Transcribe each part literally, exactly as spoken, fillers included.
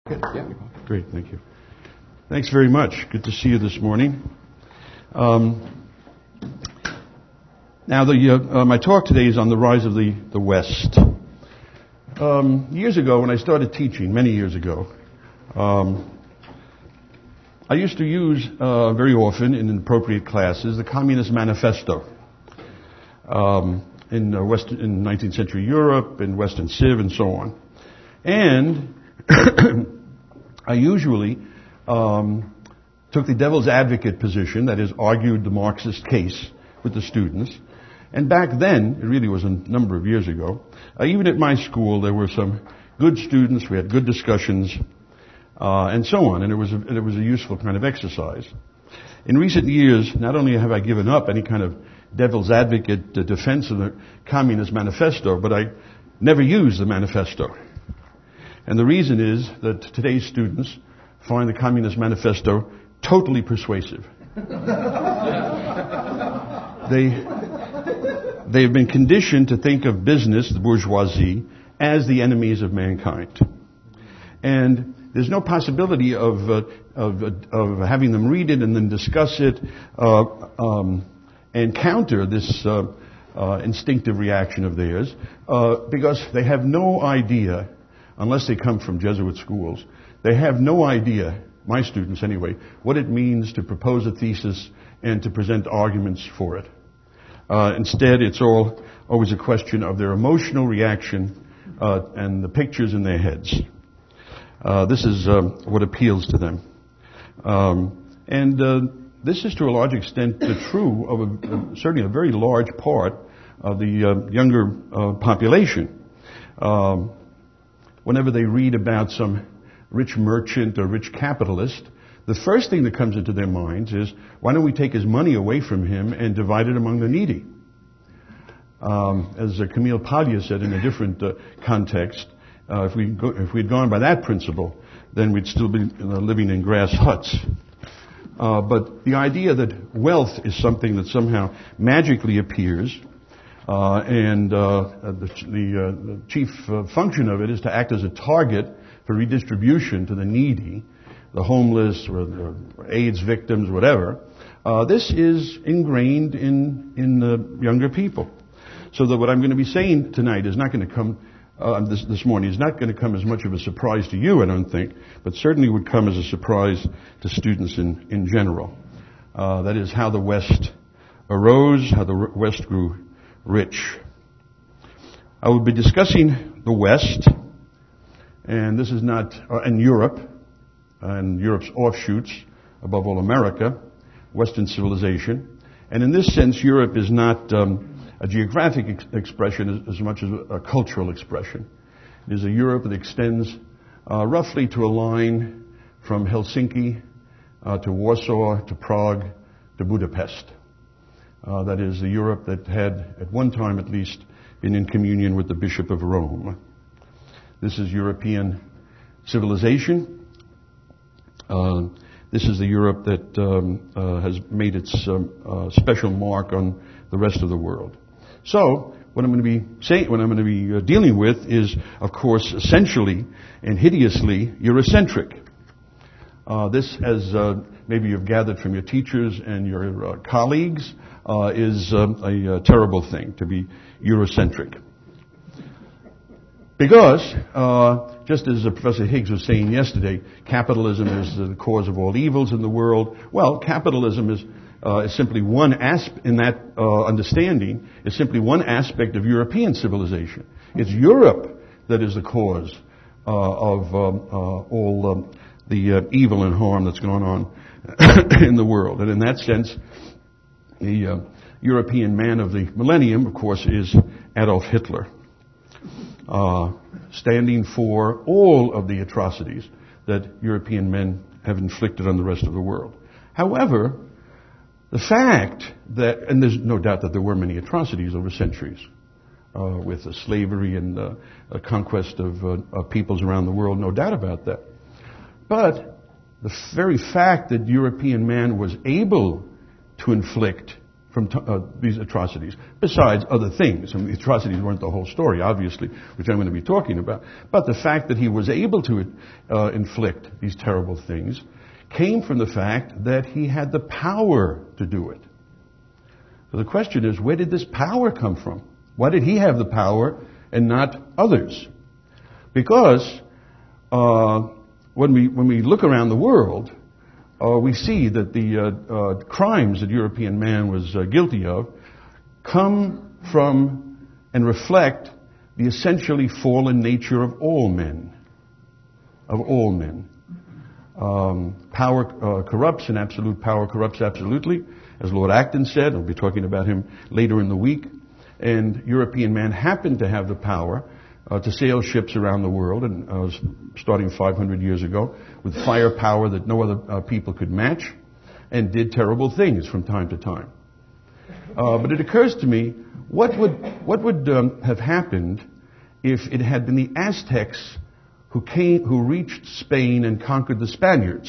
Good. Yeah. Great. Thank you. Thanks very much. Good to see you this morning. Um, now, the, uh, uh, my talk today is on the rise of the, the West. Um, years ago, when I started teaching, many years ago, um, I used to use uh, very often in appropriate classes the Communist Manifesto um, in, uh, West, in nineteenth century Europe, in Western Civ, and so on. And I usually um, took the devil's advocate position, that is, argued the Marxist case with the students. And back then, it really was a number of years ago, uh, even at my school there were some good students, we had good discussions, uh, and so on, and it was, a, it was a useful kind of exercise. In recent years, not only have I given up any kind of devil's advocate uh, defense of the Communist Manifesto, but I never use the manifesto. And the reason is that today's students find the Communist Manifesto totally persuasive. they, they have been conditioned to think of business, the bourgeoisie, as the enemies of mankind. And there's no possibility of, uh, of, uh, of having them read it and then discuss it uh, um, and counter this uh, uh, instinctive reaction of theirs uh, because they have no idea, unless they come from Jesuit schools, they have no idea, my students anyway, what it means to propose a thesis and to present arguments for it. Uh, instead, it's all always a question of their emotional reaction uh, and the pictures in their heads. Uh, this is um, what appeals to them. Um, and uh, this is to a large extent true of a, certainly a very large part of the uh, younger uh, population. Um, Whenever they read about some rich merchant or rich capitalist, the first thing that comes into their minds is, why don't we take his money away from him and divide it among the needy? Um, as uh, Camille Paglia said in a different uh, context, uh, if, we go, if we'd gone by that principle, then we'd still be uh, living in grass huts. Uh, but the idea that wealth is something that somehow magically appears, Uh, and uh, the, the, uh, the chief uh, function of it is to act as a target for redistribution to the needy, the homeless, or the AIDS victims, whatever. Uh, this is ingrained in in the younger people. So that what I'm going to be saying tonight is not going to come, uh, this, this morning, is not going to come as much of a surprise to you, I don't think, but certainly would come as a surprise to students in, in general. Uh, that is how the West arose, how the West grew rich. I will be discussing the West, and this is not, uh, in Europe, and Europe's offshoots, above all America, Western civilization. And in this sense, Europe is not um, a geographic ex- expression as, as much as a, a cultural expression. It is a Europe that extends uh, roughly to a line from Helsinki uh, to Warsaw, to Prague, to Budapest. Uh, that is the Europe that had, at one time at least, been in communion with the Bishop of Rome. This is European civilization. Uh, this is the Europe that um, uh, has made its um, uh, special mark on the rest of the world. So, what I'm going to be saying, what I'm going to be uh, dealing with is, of course, essentially and hideously Eurocentric. Uh, this, as uh, maybe you've gathered from your teachers and your uh, colleagues, Uh, is um, a, a terrible thing, to be Eurocentric. Because, uh, just as uh, Professor Higgs was saying yesterday, capitalism is the cause of all evils in the world. Well, capitalism is, uh, is simply one aspect, in that uh, understanding, is simply one aspect of European civilization. It's Europe that is the cause uh, of um, uh, all um, the uh, evil and harm that's going on in the world. And in that sense, the uh, European man of the millennium, of course, is Adolf Hitler, uh, standing for all of the atrocities that European men have inflicted on the rest of the world. However, the fact that, and there's no doubt that there were many atrocities over centuries, uh, with the slavery and uh, the conquest of, uh, of peoples around the world, no doubt about that. But the very fact that European man was able to inflict from t- uh, these atrocities, besides other things. I mean, the atrocities weren't the whole story, obviously, which I'm going to be talking about. But the fact that he was able to uh, inflict these terrible things came from the fact that he had the power to do it. So the question is, where did this power come from? Why did he have the power and not others? Because uh, when we when we look around the world, Uh, we see that the uh, uh, crimes that European man was uh, guilty of come from and reflect the essentially fallen nature of all men. Of all men. Um, power uh, corrupts, and absolute power corrupts absolutely, as Lord Acton said. I'll be talking about him later in the week. And European man happened to have the power Uh, to sail ships around the world, and uh, starting five hundred years ago, with firepower that no other uh, people could match, and did terrible things from time to time. Uh, but it occurs to me, what would what would um, have happened if it had been the Aztecs who came, who reached Spain and conquered the Spaniards,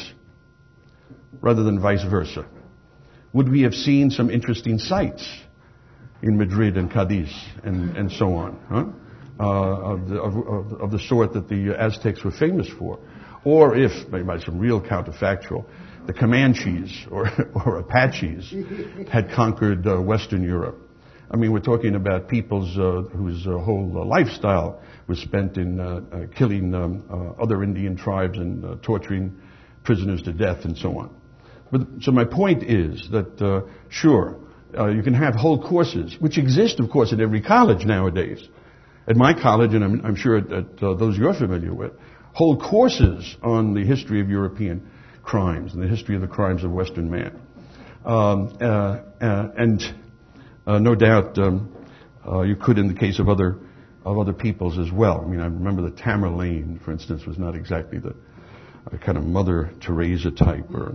rather than vice versa? Would we have seen some interesting sights in Madrid and Cadiz and, and so on? Huh? Uh, of, the, of, of the sort that the Aztecs were famous for. Or if, by some real counterfactual, the Comanches or, or Apaches had conquered uh, Western Europe. I mean, we're talking about peoples uh, whose uh, whole uh, lifestyle was spent in uh, uh, killing um, uh, other Indian tribes and uh, torturing prisoners to death and so on. But, so my point is that, uh, sure, uh, you can have whole courses, which exist, of course, in every college nowadays. At my college, and I'm, I'm sure at, at uh, those you're familiar with, whole courses on the history of European crimes and the history of the crimes of Western man. Um, uh, uh, and uh, no doubt um, uh, you could in the case of other of other peoples as well. I mean, I remember that Tamerlane, for instance, was not exactly the uh, kind of Mother Teresa type, or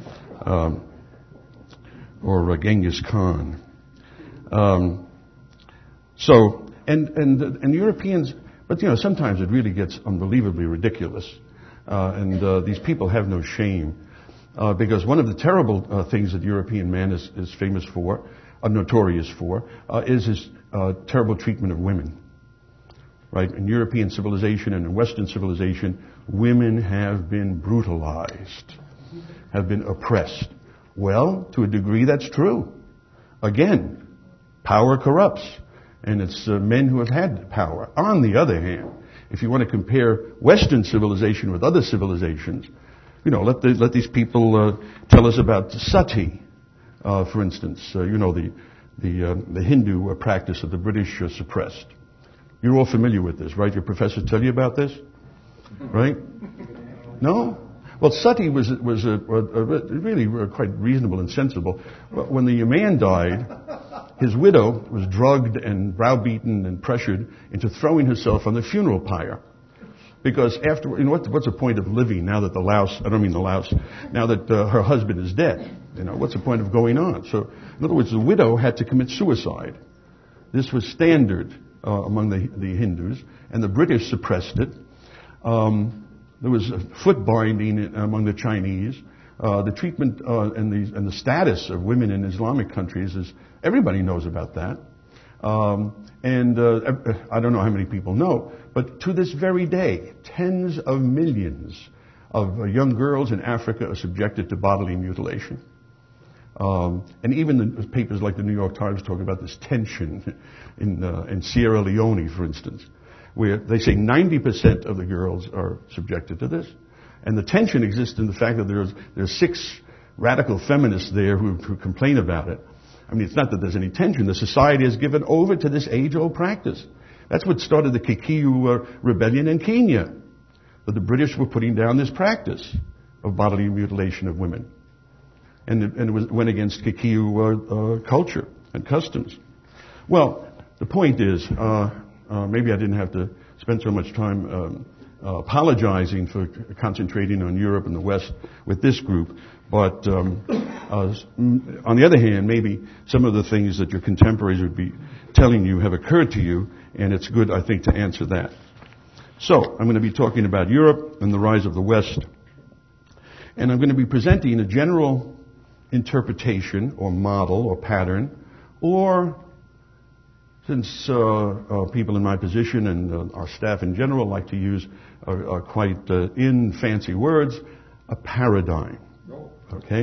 um, or uh, Genghis Khan. Um, so. And, and, and Europeans, but you know, sometimes it really gets unbelievably ridiculous. Uh, and uh, these people have no shame. Uh, because one of the terrible uh, things that European man is, is famous for, uh, notorious for, uh, is his uh, terrible treatment of women. Right? In European civilization and in Western civilization, women have been brutalized, have been oppressed. Well, to a degree that's true. Again, power corrupts. And it's uh, men who have had power. On the other hand, if you want to compare Western civilization with other civilizations, you know, let the, let these people uh, tell us about sati, uh, for instance. Uh, you know, the the uh, the Hindu uh, practice that the British uh, suppressed. You're all familiar with this, right? Your professor tell you about this, right? No. Well, sati was was a, a, a really quite reasonable and sensible. When the man died, his widow was drugged and browbeaten and pressured into throwing herself on the funeral pyre. Because after, you know, what, what's the point of living now that the louse, I don't mean the louse, now that uh, her husband is dead? You know, what's the point of going on? So, in other words, the widow had to commit suicide. This was standard uh, among the, the Hindus, and the British suppressed it. Um, there was a foot binding among the Chinese. Uh, the treatment uh, and, the, and the status of women in Islamic countries is, everybody knows about that. Um, and uh, I don't know how many people know, but to this very day, tens of millions of uh, young girls in Africa are subjected to bodily mutilation. Um, and even the papers like the New York Times talk about this tension in, uh, in Sierra Leone, for instance, where they say ninety percent of the girls are subjected to this. And the tension exists in the fact that there's, there's six radical feminists there who, who complain about it. I mean, it's not that there's any tension. The society has given over to this age-old practice. That's what started the Kikuyu uh, rebellion in Kenya. That the British were putting down this practice of bodily mutilation of women. And it, and it was, went against Kikuyu uh, uh, culture and customs. Well, the point is, uh, uh, maybe I didn't have to spend so much time um, uh, apologizing for concentrating on Europe and the West with this group. But um, uh, on the other hand, maybe some of the things that your contemporaries would be telling you have occurred to you, and it's good, I think, to answer that. So, I'm going to be talking about Europe and the rise of the West. And I'm going to be presenting a general interpretation or model or pattern, or, since uh, uh, people in my position and uh, our staff in general like to use uh, uh, quite uh, in fancy words, a paradigm. Okay?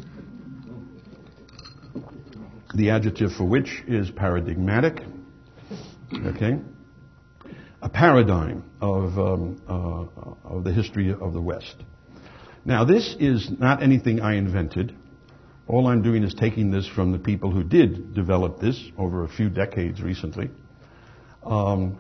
The adjective for which is paradigmatic. Okay? A paradigm of, um, uh, of the history of the West. Now, this is not anything I invented. All I'm doing is taking this from the people who did develop this over a few decades recently. Um,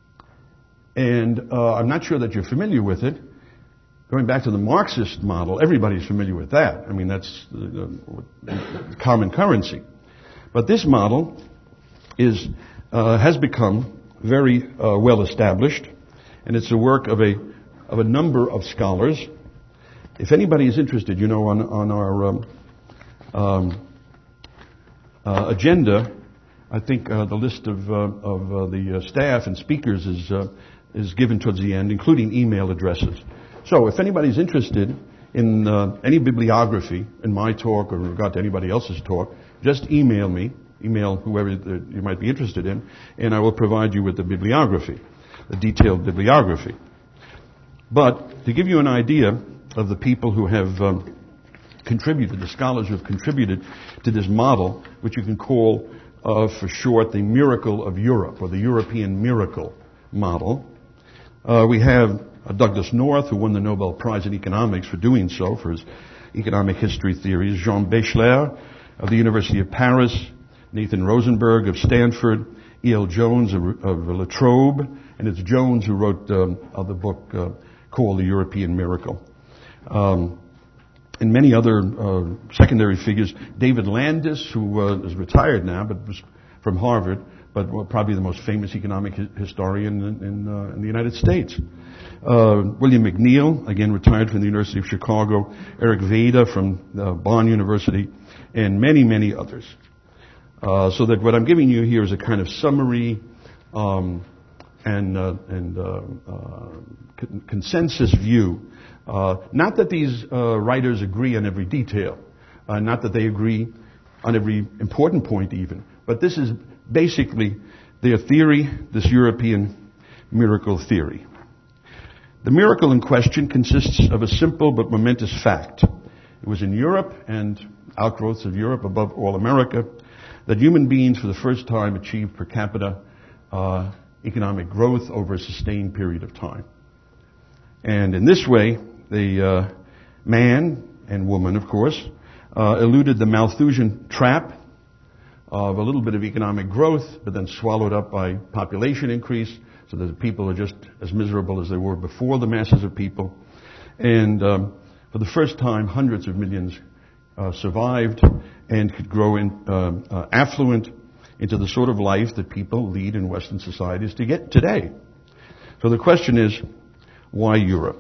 and uh, I'm not sure that you're familiar with it. Going back to the Marxist model, everybody's familiar with that. I mean, that's the, the common currency. But this model is uh, has become very uh, well established, and it's the work of a of a number of scholars. If anybody is interested, you know, on on our um, um, uh, agenda, I think uh, the list of uh, of uh, the uh, staff and speakers is uh, is given towards the end, including email addresses. So, if anybody's interested in uh, any bibliography in my talk or in regard to anybody else's talk, just email me. Email whoever you might be interested in, and I will provide you with the bibliography, the detailed bibliography. But to give you an idea of the people who have um, contributed, the scholars who have contributed to this model, which you can call uh, for short the miracle of Europe, or the European miracle model, uh, we have uh, Douglas North, who won the Nobel Prize in Economics for doing so, for his economic history theories, Jean Becheler of the University of Paris, Nathan Rosenberg of Stanford, E L Jones of, of La Trobe, and it's Jones who wrote um, the book uh, called The European Miracle. Um, and many other uh, secondary figures. David Landis, who uh, is retired now, but was from Harvard, but well, probably the most famous economic hi- historian in, in, uh, in the United States. Uh, William McNeil, again retired from the University of Chicago. Eric Veda from uh, Bonn University, and many, many others. Uh, so that what I'm giving you here is a kind of summary um, and, uh, and uh, uh, con- consensus view. Uh, not that these uh, writers agree on every detail, uh, not that they agree on every important point even, but this is basically their theory, this European miracle theory. The miracle in question consists of a simple but momentous fact. It was in Europe and outgrowths of Europe above all America that human beings for the first time achieved per capita uh, economic growth over a sustained period of time. And in this way, the uh, man and woman, of course, uh, eluded the Malthusian trap of a little bit of economic growth, but then swallowed up by population increase, so that the people are just as miserable as they were before the masses of people. And um, for the first time, hundreds of millions uh, survived and could grow in, uh, uh, affluent into the sort of life that people lead in Western societies to get today. So the question is, why Europe?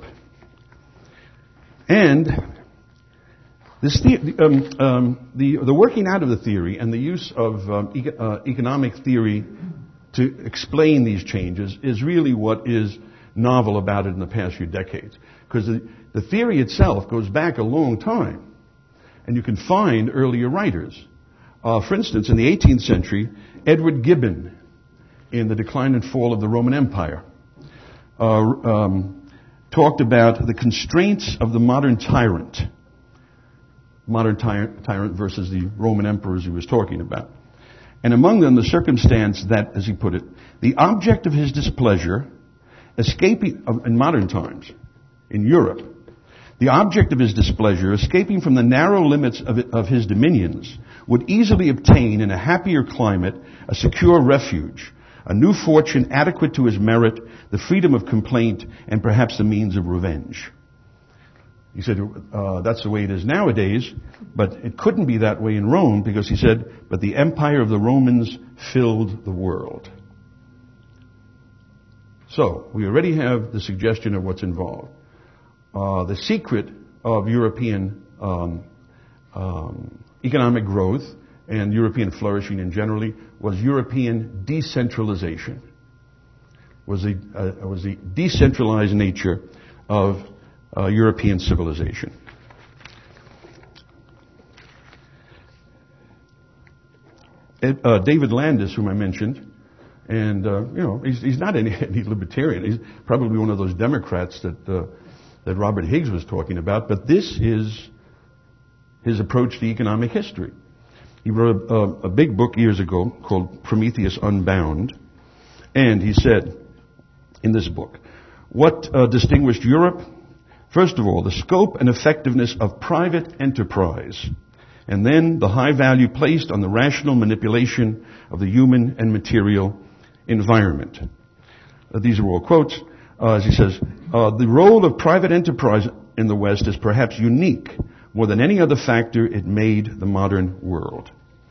And this the, um, um, the, the working out of the theory and the use of um, e- uh, economic theory to explain these changes is really what is novel about it in the past few decades. Because the, the theory itself goes back a long time. And you can find earlier writers. Uh, for instance, in the eighteenth century, Edward Gibbon, in The Decline and Fall of the Roman Empire, uh, um, talked about the constraints of the modern tyrant. Modern ty- tyrant versus the Roman emperors he was talking about. And among them, the circumstance that, as he put it, the object of his displeasure, escaping, in modern times, in Europe, the object of his displeasure, escaping from the narrow limits of, it, of his dominions, would easily obtain in a happier climate a secure refuge, a new fortune adequate to his merit, the freedom of complaint, and perhaps the means of revenge. He said, uh, that's the way it is nowadays, but it couldn't be that way in Rome, because he said, but the empire of the Romans filled the world. So, we already have the suggestion of what's involved. Uh, the secret of European um, um, economic growth and European flourishing in generally was European decentralization. Was the uh, was the decentralized nature of uh, European civilization. uh, David Landis, whom I mentioned, and, uh, you know, he's, he's not any, any libertarian. He's probably one of those Democrats that, uh, that Robert Higgs was talking about, but this is his approach to economic history. He wrote a, a big book years ago called Prometheus Unbound, and he said in this book, what uh, distinguished Europe? First of all, the scope and effectiveness of private enterprise, and then the high value placed on the rational manipulation of the human and material environment. Uh, these are all quotes. Uh, as he says, uh, the role of private enterprise in the West is perhaps unique. More than any other factor, it made the modern world.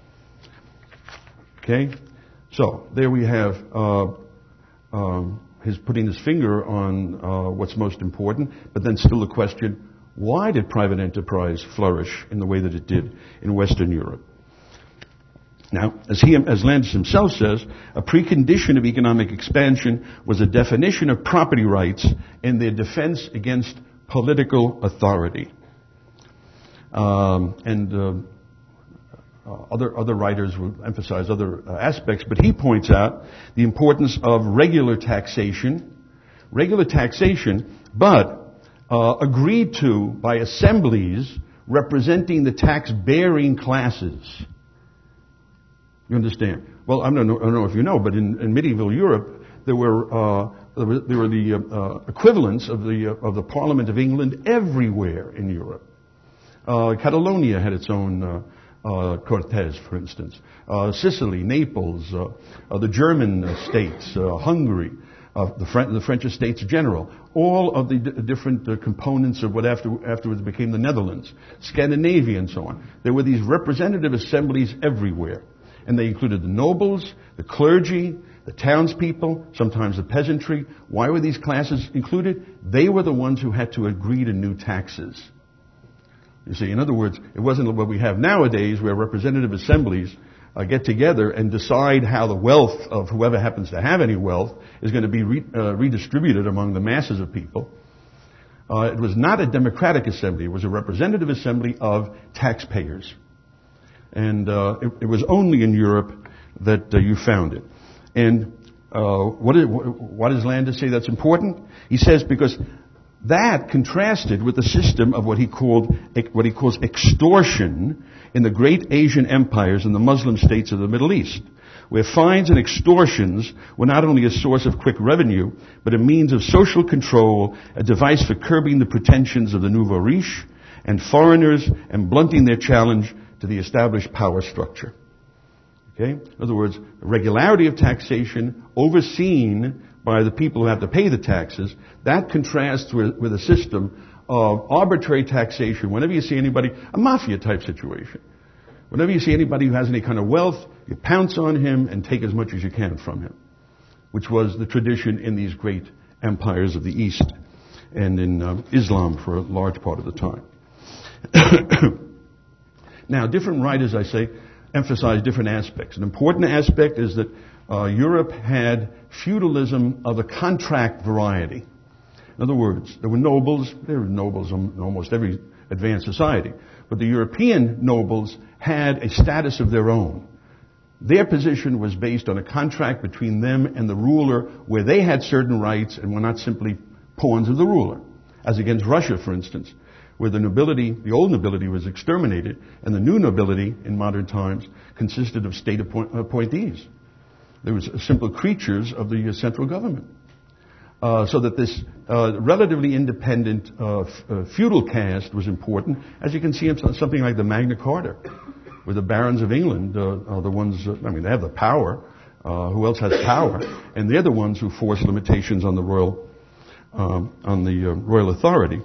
Okay? So, there we have uh, um, his putting his finger on uh, what's most important, but then still the question, why did private enterprise flourish in the way that it did in Western Europe? Now, as he, as Landis himself says, a precondition of economic expansion was a definition of property rights and their defense against political authority. Um, and uh, uh, other other writers will emphasize other uh, aspects, but he points out the importance of regular taxation, regular taxation, but uh, agreed to by assemblies representing the tax-bearing classes. You understand? Well, I don't know, I don't know if you know, but in, in medieval Europe, there were uh, there were, there were the uh, equivalents of the uh, of the Parliament of England everywhere in Europe. Uh, Catalonia had its own uh, uh, Cortes, for instance. Uh, Sicily, Naples, uh, uh, the German uh, states, uh, Hungary, uh, the, French, the French Estates General, all of the d- different uh, components of what after, afterwards became the Netherlands, Scandinavia, and so on. There were these representative assemblies everywhere, and they included the nobles, the clergy, the townspeople, sometimes the peasantry. Why were these classes included? They were the ones who had to agree to new taxes. You see, in other words, it wasn't what we have nowadays where representative assemblies uh, get together and decide how the wealth of whoever happens to have any wealth is going to be re- uh, redistributed among the masses of people. Uh, it was not a democratic assembly. It was a representative assembly of taxpayers. And uh, it, it was only in Europe that uh, you found it. And uh, what, is, what does Landis say that's important? He says because that contrasted with the system of what he called, what he calls extortion in the great Asian empires and the Muslim states of the Middle East, where fines and extortions were not only a source of quick revenue, but a means of social control, a device for curbing the pretensions of the nouveau riche and foreigners and blunting their challenge to the established power structure. Okay? In other words, regularity of taxation overseen by the people who have to pay the taxes, that contrasts with, with a system of arbitrary taxation. Whenever you see anybody, a mafia type situation, whenever you see anybody who has any kind of wealth, you pounce on him and take as much as you can from him, which was the tradition in these great empires of the East and in uh, Islam for a large part of the time. Now, different writers, I say, emphasize different aspects. An important aspect is that uh, Europe had feudalism of a contract variety. In other words, there were nobles, there were nobles in almost every advanced society, but the European nobles had a status of their own. Their position was based on a contract between them and the ruler where they had certain rights and were not simply pawns of the ruler. As against Russia, for instance, where the nobility, the old nobility was exterminated, and the new nobility in modern times consisted of state appoint- appointees. They were simple creatures of the central government. Uh, so that this uh, relatively independent uh, f- uh, feudal caste was important, as you can see in something like the Magna Carta, where the barons of England uh, are the ones, uh, I mean, they have the power. Uh, who else has power? And they're the ones who force limitations on the royal, um, on the uh, royal authority.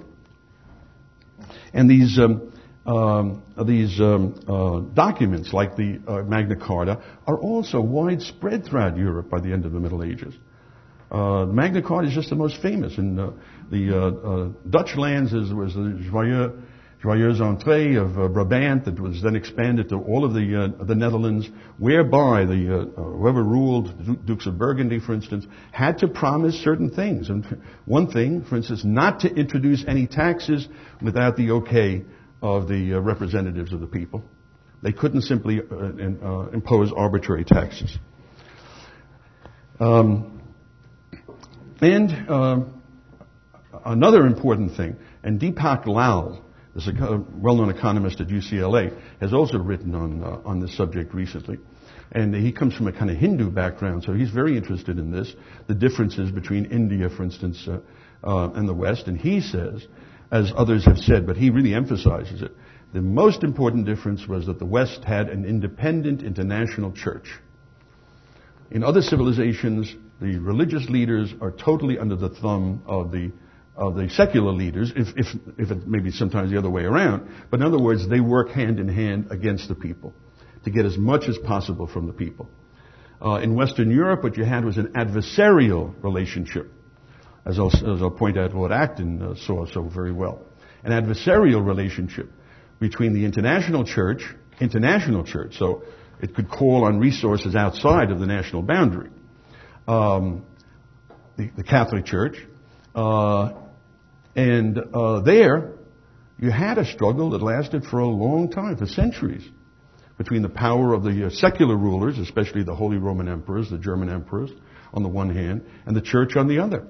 And these um, um, these um, uh, documents, like the uh, Magna Carta, are also widespread throughout Europe by the end of the Middle Ages. Uh, Magna Carta is just the most famous. In uh, the uh, uh, Dutch lands is, was the Joyeux, Joyeuse Entrée of uh, Brabant that was then expanded to all of the uh, the Netherlands, whereby the uh, whoever ruled, Dukes of Burgundy, for instance, had to promise certain things. And one thing, for instance, not to introduce any taxes without the okay of the uh, representatives of the people, They couldn't simply uh, in, uh, impose arbitrary taxes. Um, and uh, another important thing, and Deepak Lal, this is a well-known economist at U C L A, has also written on uh, on this subject recently. And he comes from a kind of Hindu background, so he's very interested in this, the differences between India, for instance, uh, uh, and the West. And he says, as others have said, but he really emphasizes it, the most important difference was that the West had an independent international church. In other civilizations, the religious leaders are totally under the thumb of the of the secular leaders, if, if, if it maybe sometimes the other way around. But in other words, they work hand in hand against the people to get as much as possible from the people. Uh, in Western Europe, what you had was an adversarial relationship, as I'll, as I'll point out Lord Acton uh, saw so very well. An adversarial relationship between the international church, international church, so it could call on resources outside of the national boundary, um, the, the Catholic Church, uh, and uh, there you had a struggle that lasted for a long time, for centuries, between the power of the uh, secular rulers, especially the Holy Roman Emperors, the German emperors, on the one hand, and the church on the other.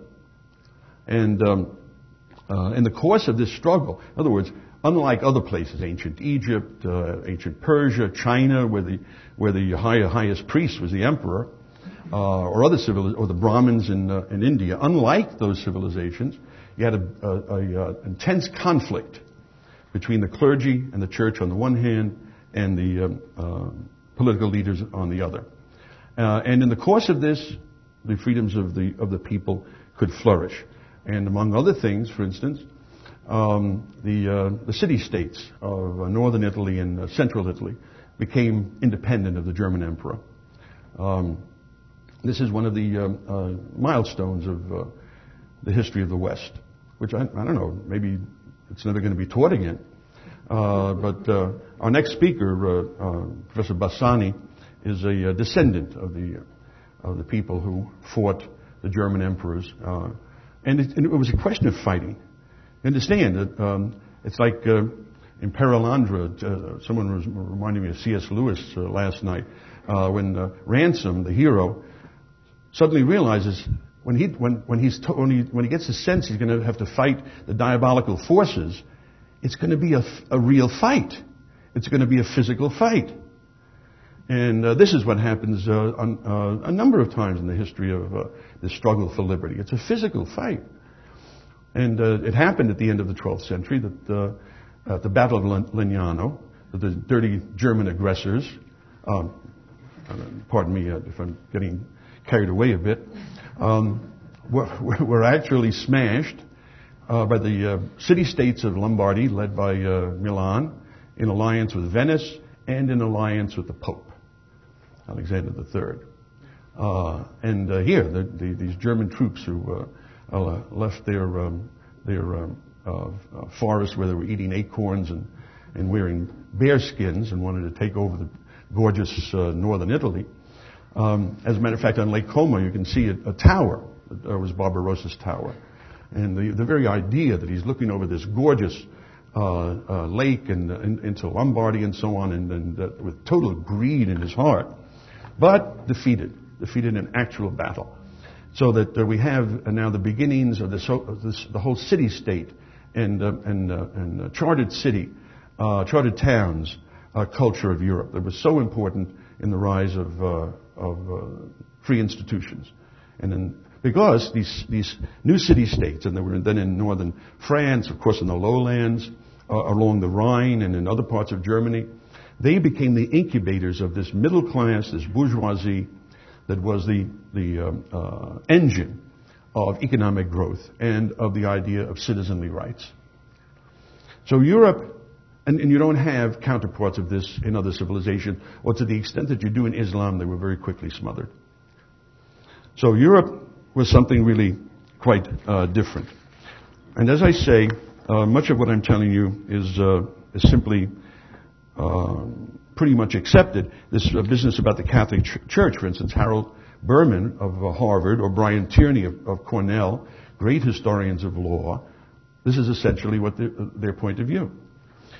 And um, uh, in the course of this struggle, in other words, unlike other places, ancient Egypt, uh, ancient Persia, China, where the where the high, highest priest was the emperor, uh, or other civil, or the Brahmins in uh, in India, unlike those civilizations, you had a, a, a, a intense conflict between the clergy and the church on the one hand, and the um, uh, political leaders on the other. Uh, and in the course of this, the freedoms of the of the people could flourish. And among other things, for instance, um, the uh, the city-states of uh, northern Italy and uh, central Italy became independent of the German emperor. Um, this is one of the uh, uh, milestones of uh, the history of the West, which I, I don't know, maybe it's never going to be taught again. Uh, but uh, our next speaker, uh, uh, Professor Bassani, is a uh, descendant of the uh, of the people who fought the German emperors, uh, and, it, and it was a question of fighting. You understand that um, it's like uh, in Perelandra. Uh, someone was reminding me of C S Lewis uh, last night uh, when uh, Ransom, the hero, suddenly realizes when he when when he's to, when he when he gets the sense he's going to have to fight the diabolical forces. It's going to be a, a real fight. It's going to be a physical fight. And uh, this is what happens uh, on, uh, a number of times in the history of uh, the struggle for liberty. It's a physical fight. And uh, it happened at the end of the twelfth century that uh, at the Battle of Legnano, that the dirty German aggressors, um, pardon me uh, if I'm getting carried away a bit, um, were, were actually smashed Uh, by the uh, city-states of Lombardy, led by uh, Milan, in alliance with Venice and in alliance with the Pope, Alexander the Third. Uh, and uh, here, the, the, these German troops who uh, uh, left their um, their um, uh, uh, forests where they were eating acorns and, and wearing bear skins and wanted to take over the gorgeous uh, northern Italy. Um, as a matter of fact, on Lake Como, you can see a, a tower. That was Barbarossa's tower. And the, the very idea that he's looking over this gorgeous uh, uh, lake and, and into Lombardy and so on, and, and uh, with total greed in his heart, but defeated, defeated in actual battle. So that uh, we have uh, now the beginnings of this, of this the whole city-state and uh, and, uh, and uh, chartered city, uh, chartered towns uh, culture of Europe that was so important in the rise of uh, of uh, free institutions, and then. Because these these new city-states, and they were then in northern France, of course in the lowlands, uh, along the Rhine and in other parts of Germany, they became the incubators of this middle class, this bourgeoisie, that was the the um, uh, engine of economic growth and of the idea of citizenly rights. So Europe, and, and you don't have counterparts of this in other civilizations, or to the extent that you do in Islam, they were very quickly smothered. So Europe was something really quite uh, different. And as I say, uh, much of what I'm telling you is, uh, is simply uh, pretty much accepted. This uh, business about the Catholic Ch- Church, for instance, Harold Berman of uh, Harvard or Brian Tierney of, of Cornell, great historians of law, this is essentially what the, uh, their point of view.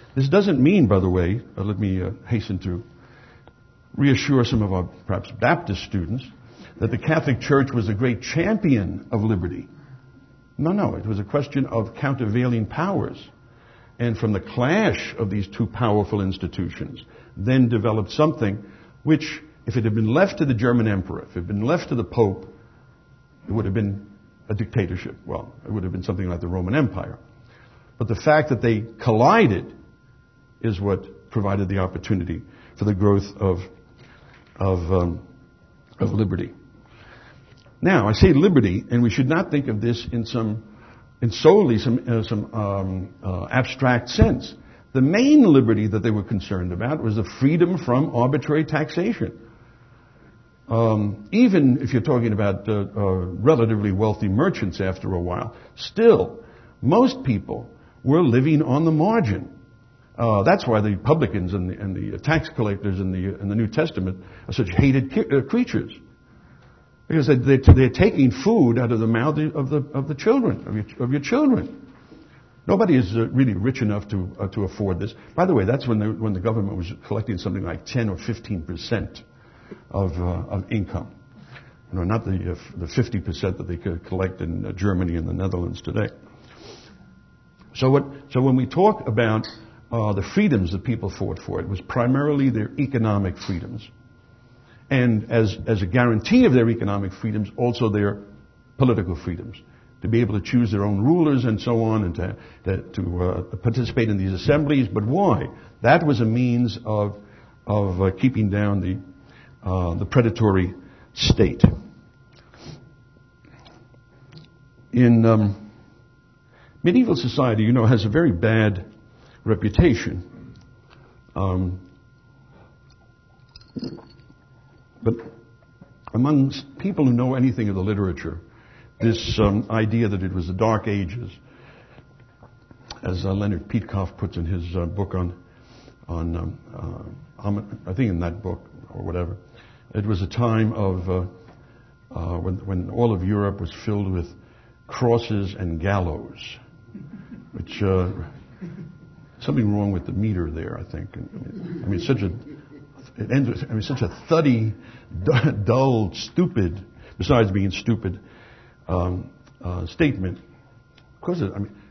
This doesn't mean, by the way, uh, let me uh, hasten to reassure some of our perhaps Baptist students, that the Catholic Church was a great champion of liberty. No, no, it was a question of countervailing powers. And from the clash of these two powerful institutions, then developed something which, if it had been left to the German Emperor, if it had been left to the Pope, it would have been a dictatorship. Well, it would have been something like the Roman Empire. But the fact that they collided is what provided the opportunity for the growth of, of, um, of liberty. Now, I say liberty, and we should not think of this in some, in solely some, uh, some um, uh, abstract sense. The main liberty that they were concerned about was the freedom from arbitrary taxation. Um, even if you're talking about uh, uh, relatively wealthy merchants after a while, still, most people were living on the margin. Uh, that's why the publicans and the, and the tax collectors in the, in the New Testament are such hated ki- uh, creatures. Because they, they, they're taking food out of the mouth of the, of the children, of your, of your children. Nobody is uh, really rich enough to, uh, to afford this. By the way, that's when the, when the government was collecting something like ten or fifteen percent of, uh, of income. You know, not the, uh, the fifty percent that they could collect in uh, Germany and the Netherlands today. So what, so when we talk about uh, the freedoms that people fought for, it was primarily their economic freedoms. And as, as a guarantee of their economic freedoms, also their political freedoms. To be able to choose their own rulers and so on, and to, to, to uh, participate in these assemblies. But why? That was a means of, of uh, keeping down the, uh, the predatory state. In um, medieval society, you know, has a very bad reputation. Um, But among people who know anything of the literature, this um, idea that it was the Dark Ages, as uh, Leonard Peikoff puts in his uh, book on, on um, uh, I think in that book or whatever, it was a time of uh, uh, when, when all of Europe was filled with crosses and gallows, which uh, something wrong with the meter there, I think. I mean, such a It ends with, I mean, such a thuddy, dull, stupid, besides being stupid, um, uh, statement. Of course, I mean,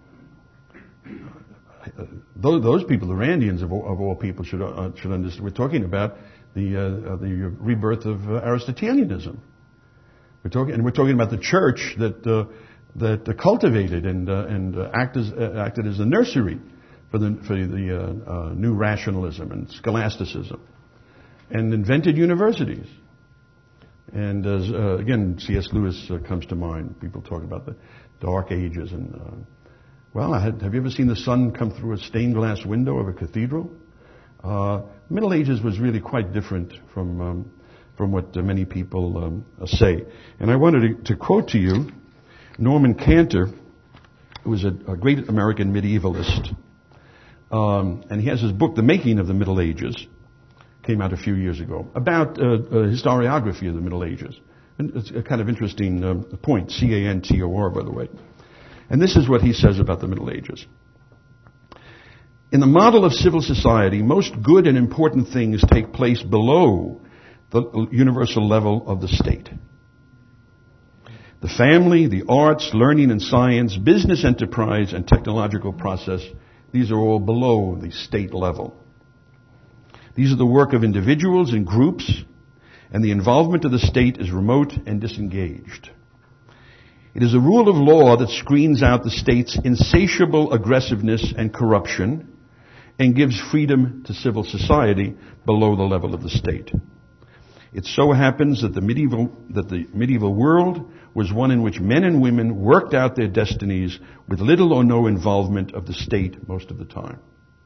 those, those people, the Randians of all, of all people, should uh, should understand. We're talking about the uh, the rebirth of uh, Aristotelianism. We're talking, and we're talking about the church that uh, that uh, cultivated and uh, and uh, acted as, uh, acted as a nursery for the for the uh, uh, new rationalism and scholasticism, and invented universities. And as, uh, again, C S Lewis uh, comes to mind. People talk about the Dark Ages, and uh, well, I had, have you ever seen the sun come through a stained glass window of a cathedral? Uh, Middle Ages was really quite different from um, from what uh, many people um, uh, say. And I wanted to, to quote to you Norman Cantor, who was a, a great American medievalist. Um, and he has his book, The Making of the Middle Ages, came out a few years ago, about uh, uh, historiography of the Middle Ages. And it's a kind of interesting um, point, C A N T O R, by the way. And this is what he says about the Middle Ages. In the model of civil society, most good and important things take place below the universal level of the state. The family, the arts, learning and science, business enterprise, and technological process, these are all below the state level. These are the work of individuals and groups, and the involvement of the state is remote and disengaged. It is a rule of law that screens out the state's insatiable aggressiveness and corruption and gives freedom to civil society below the level of the state. It so happens that the medieval, that the medieval world was one in which men and women worked out their destinies with little or no involvement of the state most of the time.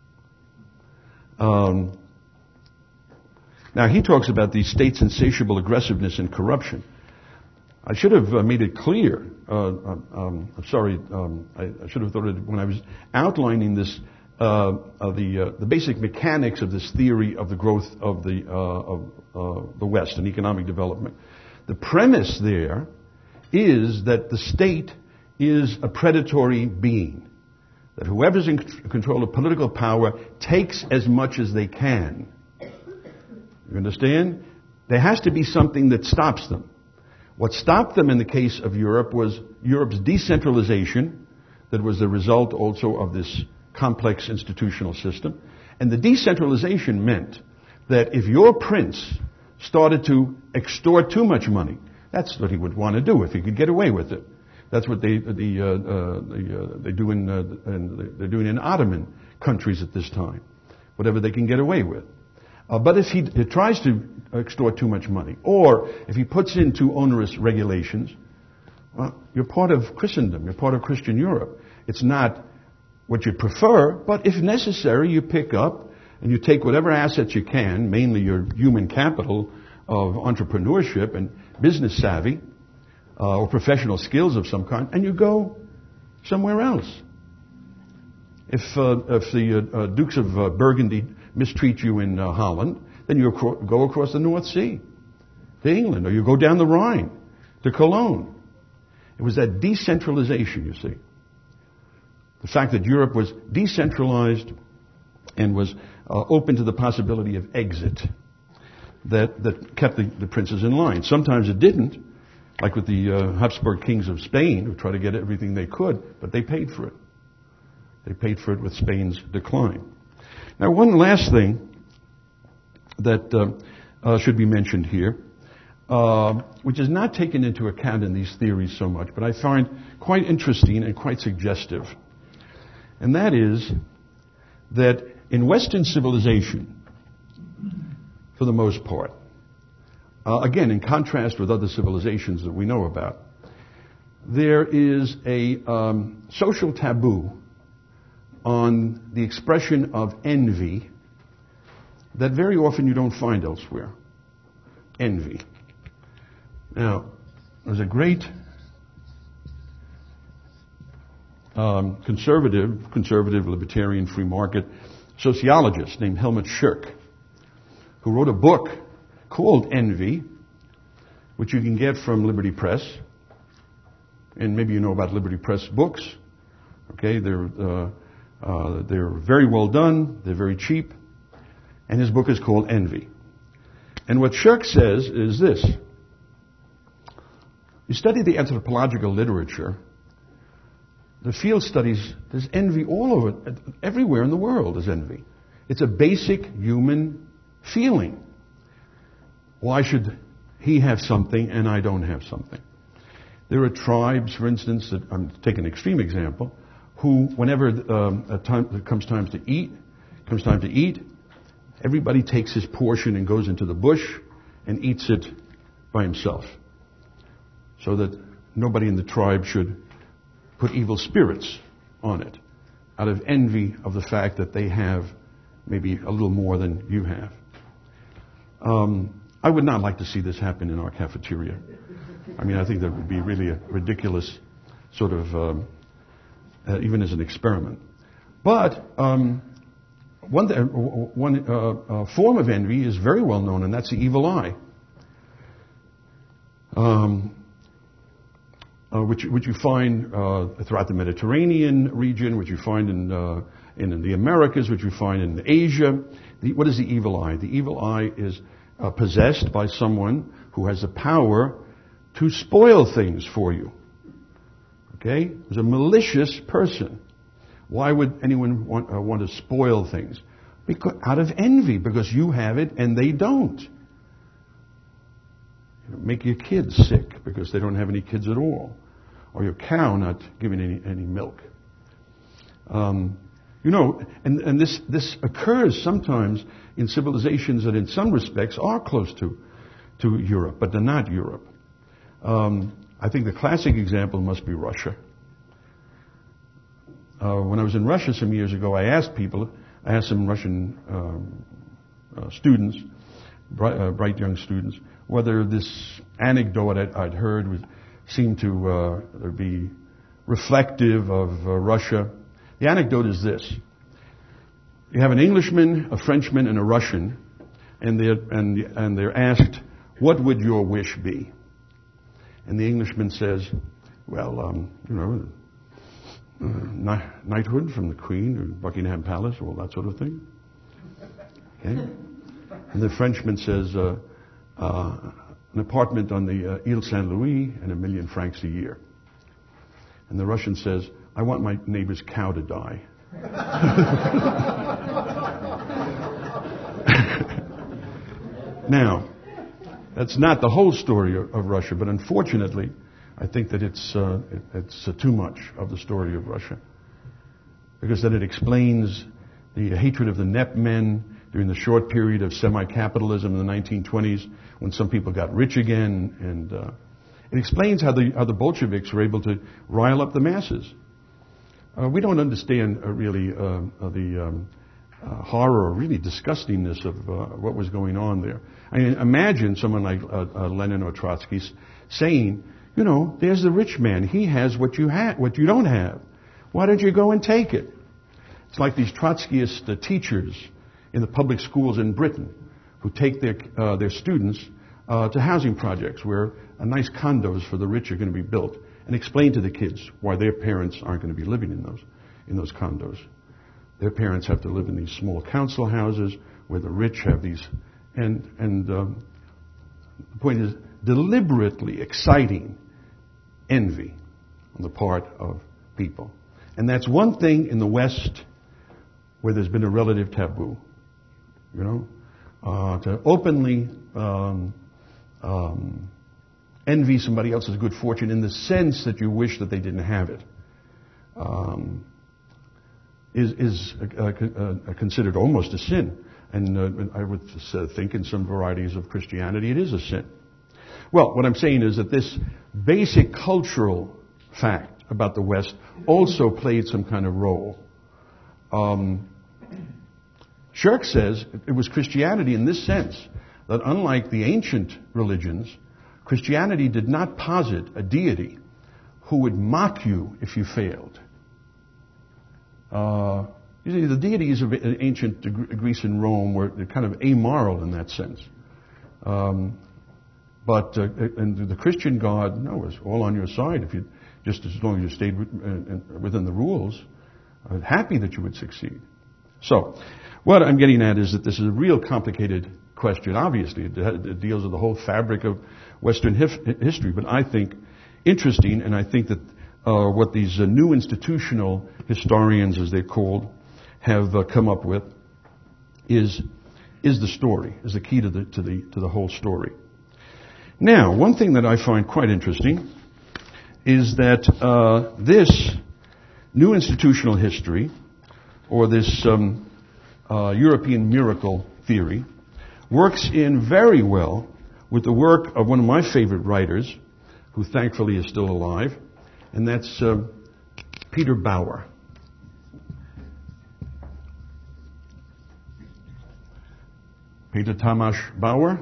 Um, now, he talks about the state's insatiable aggressiveness and corruption. I should have uh, made it clear. Uh, um, I'm sorry. Um, I, I should have thought it when I was outlining this, uh, uh, the uh, the basic mechanics of this theory of the growth of the uh, of uh, the West and economic development. The premise there is that the state is a predatory being. that whoever's in control of political power takes as much as they can. You understand? There has to be something that stops them. What stopped them in the case of Europe was Europe's decentralization, that was the result also of this complex institutional system. And the decentralization meant that if your prince started to extort too much money, that's what he would want to do if he could get away with it. That's what they the, uh, uh, the, uh, they do in, uh, in they're doing in Ottoman countries at this time, whatever they can get away with. Uh, but if he, he tries to extort too much money, or if he puts in too onerous regulations, well, you're part of Christendom, you're part of Christian Europe. It's not what you prefer, but if necessary, you pick up and you take whatever assets you can, mainly your human capital of entrepreneurship and business savvy, uh, or professional skills of some kind, and you go somewhere else. If, uh, if the uh, uh, Dukes of uh, Burgundy mistreat you in uh, Holland, then you acro- go across the North Sea to England, or you go down the Rhine to Cologne. It was that decentralization, you see. The fact that Europe was decentralized and was uh, open to the possibility of exit that, that kept the, the princes in line. Sometimes it didn't, like with the uh, Habsburg kings of Spain, who tried to get everything they could, but they paid for it. They paid for it with Spain's decline. Now, one last thing that uh, uh, should be mentioned here, uh, which is not taken into account in these theories so much, but I find quite interesting and quite suggestive. And that is that in Western civilization, for the most part, uh, again, in contrast with other civilizations that we know about, there is a um, social taboo on the expression of envy that very often you don't find elsewhere. Envy. Now, there's a great um, conservative, conservative, libertarian, free market sociologist named Helmut Schirk, who wrote a book called Envy, which you can get from Liberty Press. And maybe you know about Liberty Press books. Okay, they're uh, uh, they're very well done. They're very cheap. And his book is called Envy. And what Schirk says is this. You study the anthropological literature, the field studies, there's envy all over, everywhere in the world is envy. It's a basic human feeling. Why should he have something and I don't have something? There are tribes, for instance, that I'm taking an extreme example, who, whenever um, a time, it comes time to eat, comes time to eat, everybody takes his portion and goes into the bush and eats it by himself, so that nobody in the tribe should put evil spirits on it, out of envy of the fact that they have maybe a little more than you have. Um, I would not like to see this happen in our cafeteria. I mean, I think that would be really a ridiculous sort of, um, uh, even as an experiment. But um, one, th- one uh, uh, form of envy is very well known, and that's the evil eye, um, uh, which, which you find uh, throughout the Mediterranean region, which you find in, uh, in, in the Americas, which you find in Asia. The, what is the evil eye? The evil eye is uh, possessed by someone who has the power to spoil things for you. Okay? There's a malicious person. Why would anyone want, uh, want to spoil things? Because, out of envy, because you have it and they don't. You know, make your kids sick because they don't have any kids at all. Or your cow not giving any, any milk. Um, you know, and, and this, this occurs sometimes in civilizations that in some respects are close to, to Europe, but they're not Europe. Um, I think the classic example must be Russia. Uh, when I was in Russia some years ago, I asked people, I asked some Russian um, uh, students, bright, uh, bright young students, whether this anecdote I'd, I'd heard would seem to uh, be reflective of uh, Russia. The anecdote is this. You have an Englishman, a Frenchman, and a Russian, and they're, and, and they're asked, what would your wish be? And the Englishman says, well, um, you know, knighthood from the Queen or Buckingham Palace, all that sort of thing. Okay? And the Frenchman says, uh, uh, an apartment on the uh, Ile Saint-Louis and a million francs a year. And the Russian says, I want my neighbor's cow to die. Now, that's not the whole story of, of Russia, but unfortunately, I think that it's, uh, it, it's uh, too much of the story of Russia. Because then it explains the hatred of the Nep men during the short period of semi-capitalism in the nineteen twenties, when some people got rich again, and uh, it explains how the, how the Bolsheviks were able to rile up the masses. Uh, we don't understand uh, really uh, uh, the um, uh, horror or really disgustingness of uh, what was going on there. I mean, imagine someone like uh, uh, Lenin or Trotsky saying, you know, there's the rich man. He has what you ha- what you don't have. Why don't you go and take it? It's like these Trotskyist uh, teachers in the public schools in Britain who take their uh, their students uh, to housing projects where uh, nice condos for the rich are going to be built, and explain to the kids why their parents aren't going to be living in those in those condos. Their parents have to live in these small council houses where the rich have these, and and um, the point is deliberately exciting envy on the part of people, and that's one thing in the West where there's been a relative taboo. You know, uh, to openly um, um, envy somebody else's good fortune in the sense that you wish that they didn't have it, um, is, is uh, uh, considered almost a sin. And uh, I would uh, think in some varieties of Christianity it is a sin. Well, what I'm saying is that this basic cultural fact about the West also played some kind of role. Um, Shirk says it was Christianity in this sense that unlike the ancient religions, Christianity did not posit a deity who would mock you if you failed. Uh, you see, the deities of ancient Greece and Rome were kind of amoral in that sense. Um, but uh, and the Christian God, no, was all on your side if you just as long as you stayed within the rules. I'm happy that you would succeed. So, what I'm getting at is that this is a real complicated question. Obviously, it deals with the whole fabric of Western hif- history, but I think interesting, and I think that uh, what these uh, new institutional historians, as they're called, have uh, come up with is is the story, is the key to the to the to the whole story. Now, one thing that I find quite interesting is that uh, this new institutional history, or this um, uh, European miracle theory, works in very well with the work of one of my favorite writers, who thankfully is still alive, and that's uh, Peter Bauer. Peter Tamas Bauer,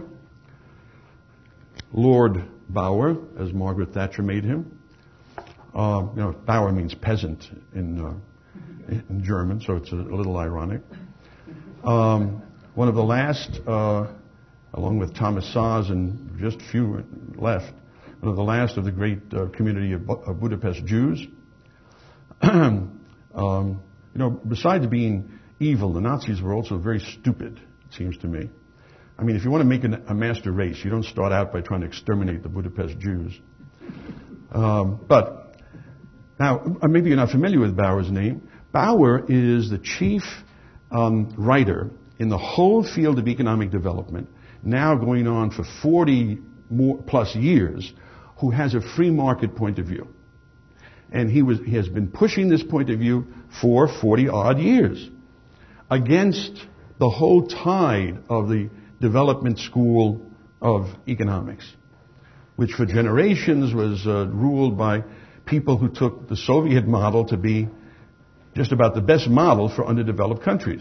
Lord Bauer, as Margaret Thatcher made him. Uh, you know, Bauer means peasant in, uh, in German, so it's a, a little ironic. Um, one of the last, uh, along with Thomas Szasz and just a few left, one of the last of the great uh, community of, Bu- of Budapest Jews. um, you know, besides being evil, the Nazis were also very stupid, it seems to me. I mean, if you want to make an, a master race, you don't start out by trying to exterminate the Budapest Jews. Um, but now, maybe you're not familiar with Bauer's name. Bauer is the chief um, writer in the whole field of economic development, now going on for forty more plus years, who has a free market point of view. And he was he has been pushing this point of view for forty odd years against the whole tide of the development school of economics, which for generations was uh, ruled by people who took the Soviet model to be just about the best model for underdeveloped countries.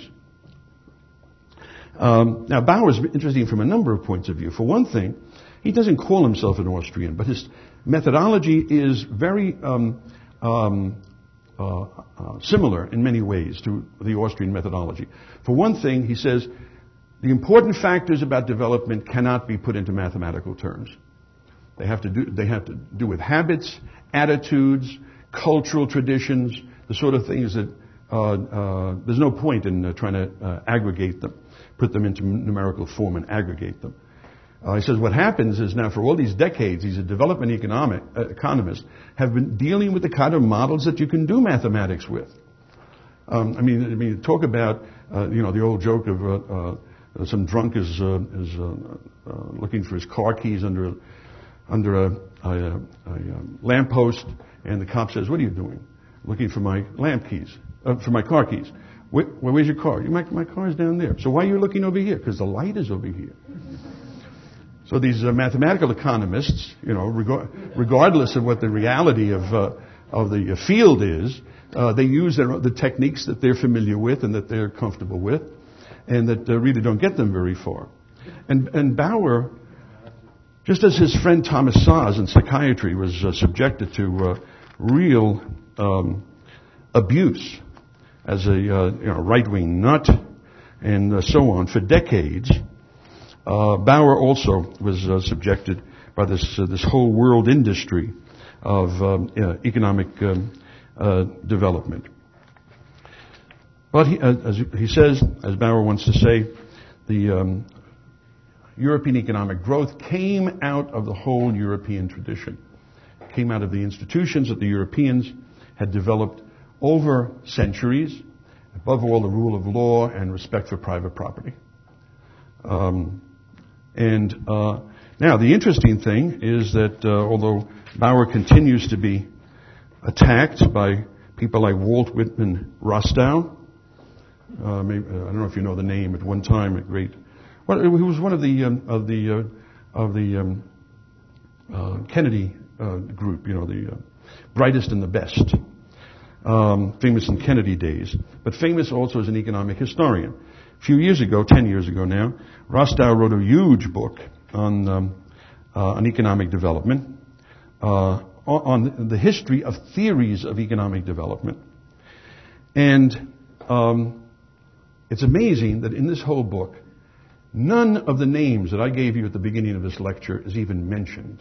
Um, now, Bauer is interesting from a number of points of view. For one thing, he doesn't call himself an Austrian, but his methodology is very um, um, uh, uh, similar in many ways to the Austrian methodology. For one thing, he says, the important factors about development cannot be put into mathematical terms. They have to do, they have to do with habits, attitudes, cultural traditions, the sort of things that uh, uh, there's no point in uh, trying to uh, aggregate them, put them into numerical form and aggregate them. Uh, he says what happens is now for all these decades, these development economic uh, economists have been dealing with the kind of models that you can do mathematics with. Um, I mean, I mean, talk about uh, you know the old joke of uh, uh, some drunk is uh, is uh, uh, looking for his car keys under a, under a, a, a, a lamppost, and the cop says, "What are you doing?" "Looking for my lamp keys, uh, for my car keys." Where, where's your car? My, my car's down there. So why are you looking over here? Because the light is over here. So these uh, mathematical economists, you know, reg- regardless of what the reality of uh, of the uh, field is, uh, they use their, the techniques that they're familiar with and that they're comfortable with, and that uh, really don't get them very far. And, and Bauer, just as his friend Thomas Szasz in psychiatry was uh, subjected to uh, real um, abuse as a uh, you know, right-wing nut and uh, so on for decades, uh, Bauer also was uh, subjected by this uh, this whole world industry of um, uh, economic um, uh, development. But he, uh, as he says, as Bauer wants to say, the um, European economic growth came out of the whole European tradition, came out of the institutions that the Europeans had developed over centuries, above all the rule of law and respect for private property. Um, and uh, now the interesting thing is that uh, although Bauer continues to be attacked by people like Walt Whitman Rostow, uh, maybe, I don't know if you know the name. At one time, a great, well, he was one of the um, of the uh, of the um, uh, Kennedy uh, group, you know, the uh, brightest and the best. Um, famous in Kennedy days, but famous also as an economic historian. A few years ago, ten years ago now, Rostow wrote a huge book on um, uh, on economic development, uh, on the history of theories of economic development. And um, it's amazing that in this whole book, none of the names that I gave you at the beginning of this lecture is even mentioned.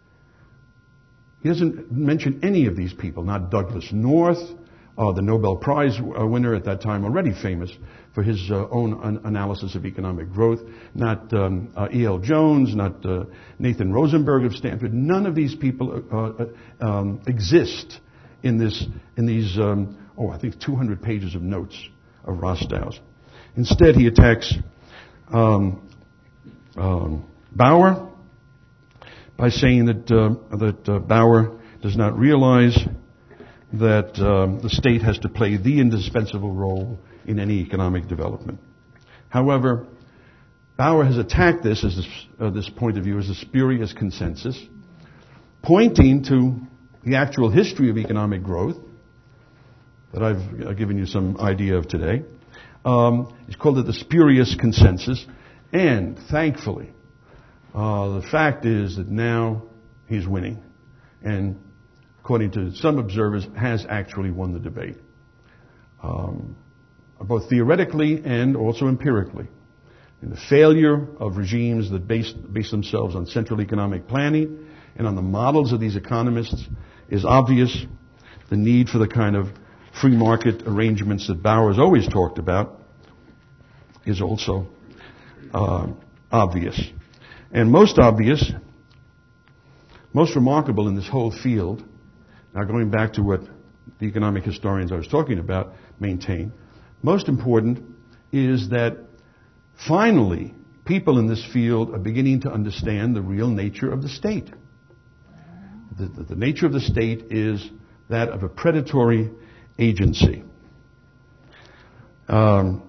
He doesn't mention any of these people, not Douglas North, uh, the Nobel Prize winner at that time, already famous for his uh, own un- analysis of economic growth, not um, uh, E L Jones, not uh, Nathan Rosenberg of Stanford. None of these people uh, uh, um, exist in this in these um, oh I think two hundred pages of notes of Rostow's. Instead, he attacks um, um, Bauer by saying that uh, that uh, Bauer does not realize that um, the state has to play the indispensable role in any economic development. However, Bauer has attacked this as this, uh, this point of view as a spurious consensus, pointing to the actual history of economic growth that I've uh, given you some idea of today. Um, he's called it the spurious consensus, and thankfully, Uh, the fact is that now he's winning, and according to some observers, has actually won the debate, um, both theoretically and also empirically. And the failure of regimes that base, base themselves on central economic planning and on the models of these economists is obvious. The need for the kind of free market arrangements that Bauer has always talked about is also uh, obvious. And most obvious, most remarkable in this whole field, now going back to what the economic historians I was talking about maintain, most important is that finally people in this field are beginning to understand the real nature of the state. The, the, the nature of the state is that of a predatory agency. Um,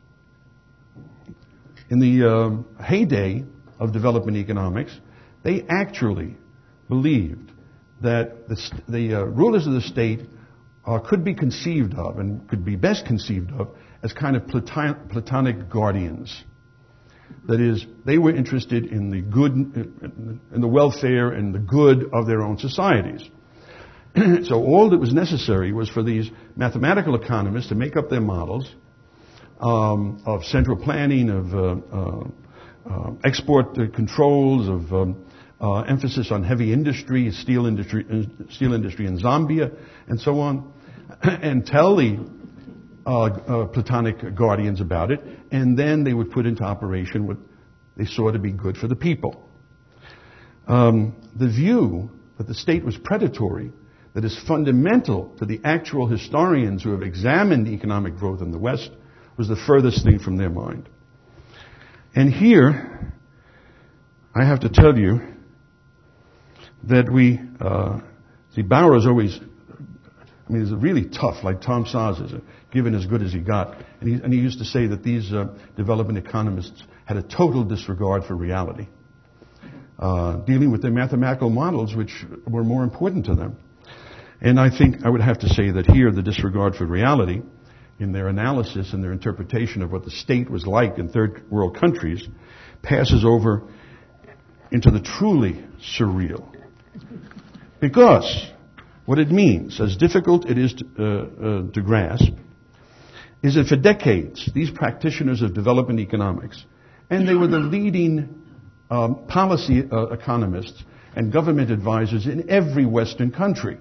in the um, heyday of development economics, they actually believed that the, the uh, rulers of the state uh, could be conceived of and could be best conceived of as kind of platon- platonic guardians. That is, they were interested in the good, in the welfare and the good of their own societies. So all that was necessary was for these mathematical economists to make up their models um, of central planning, of uh, uh, Uh, export uh, controls, of um, uh, emphasis on heavy industry, steel industry, uh, steel industry in Zambia, and so on. and tell the uh, uh, Platonic guardians about it, and then they would put into operation what they saw to be good for the people. Um, the view that the state was predatory, that is fundamental to the actual historians who have examined economic growth in the West, was the furthest thing from their mind. And here, I have to tell you that we, uh, see, Bauer is always, I mean, he's really tough, like Tom Saz is, given as good as he got. And he, and he used to say that these uh, development economists had a total disregard for reality, uh, dealing with their mathematical models, which were more important to them. And I think I would have to say that here, the disregard for reality in their analysis and their interpretation of what the state was like in third world countries passes over into the truly surreal. Because what it means, as difficult it is to, uh, uh, to grasp, is that for decades, these practitioners of development economics, and they were the leading um, policy uh, economists and government advisors in every Western country.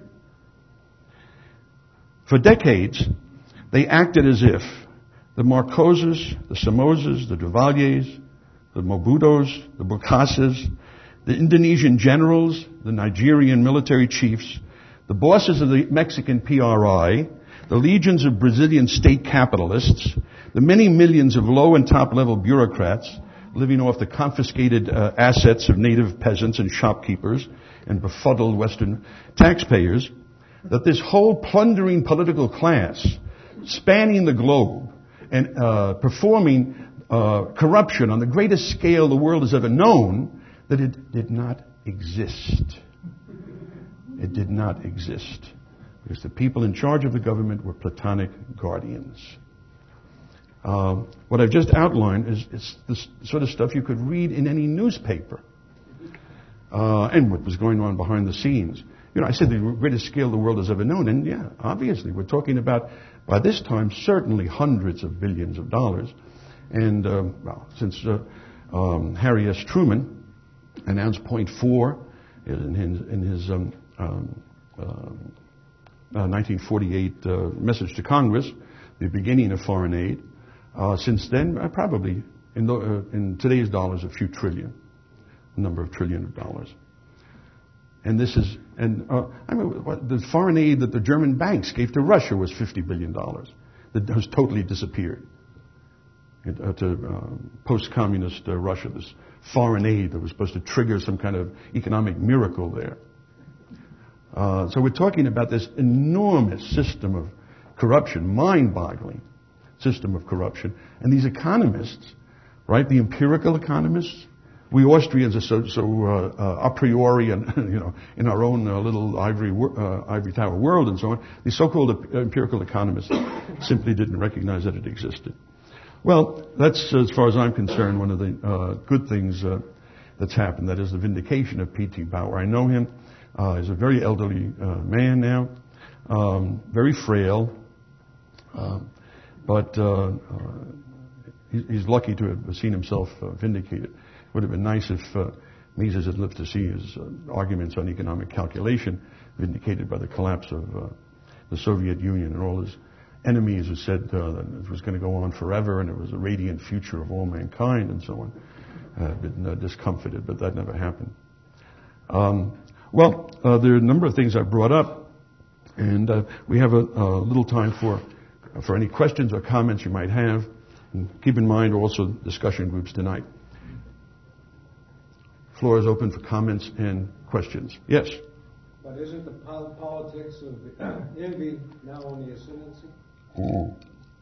For decades, they acted as if the Marcoses, the Somozas, the Duvaliers, the Mobutos, the Bokases, the Indonesian generals, the Nigerian military chiefs, the bosses of the Mexican P R I, the legions of Brazilian state capitalists, the many millions of low and top-level bureaucrats living off the confiscated uh, assets of native peasants and shopkeepers and befuddled Western taxpayers, that this whole plundering political class spanning the globe and uh, performing uh, corruption on the greatest scale the world has ever known, that it did not exist. It did not exist. Because the people in charge of the government were Platonic guardians. Uh, what I've just outlined is, is the sort of stuff you could read in any newspaper. Uh, and what was going on behind the scenes. You know, I said the greatest scale the world has ever known. And yeah, obviously, we're talking about, by this time, certainly hundreds of billions of dollars. And, uh, well, since uh, um, Harry S. Truman announced point four in his, in his um, um, uh, uh, nineteen forty-eight uh, message to Congress, the beginning of foreign aid. Uh, since then, uh, probably in, the, uh, in today's dollars, a few trillion, a number of trillion of dollars. And this is, and uh, I mean, what, the foreign aid that the German banks gave to Russia was fifty billion dollars. That has totally disappeared. It, uh, to uh, post-communist uh, Russia, this foreign aid that was supposed to trigger some kind of economic miracle there. Uh, so we're talking about this enormous system of corruption, mind-boggling system of corruption. And these economists, right, the empirical economists, we Austrians are so, so uh, uh, a priori and, you know, in our own uh, little ivory, uh, ivory tower world and so on, the so-called empirical economists simply didn't recognize that it existed. Well, that's, as far as I'm concerned, one of the uh, good things uh, that's happened. That is the vindication of P T Bauer. I know him. Uh, he's a very elderly uh, man now, um, very frail, uh, but uh, uh, he's lucky to have seen himself uh, vindicated. It would have been nice if uh, Mises had lived to see his uh, arguments on economic calculation vindicated by the collapse of uh, the Soviet Union and all his enemies who said uh, that it was going to go on forever and it was a radiant future of all mankind and so on. Uh, been uh, discomfited, but that never happened. Um, well, uh, there are a number of things I've brought up, and uh, we have a, a little time for for any questions or comments you might have. And keep in mind also discussion groups tonight. Floor is open for comments and questions. Yes? But isn't the pol- politics of envy now on the ascendancy? Oh.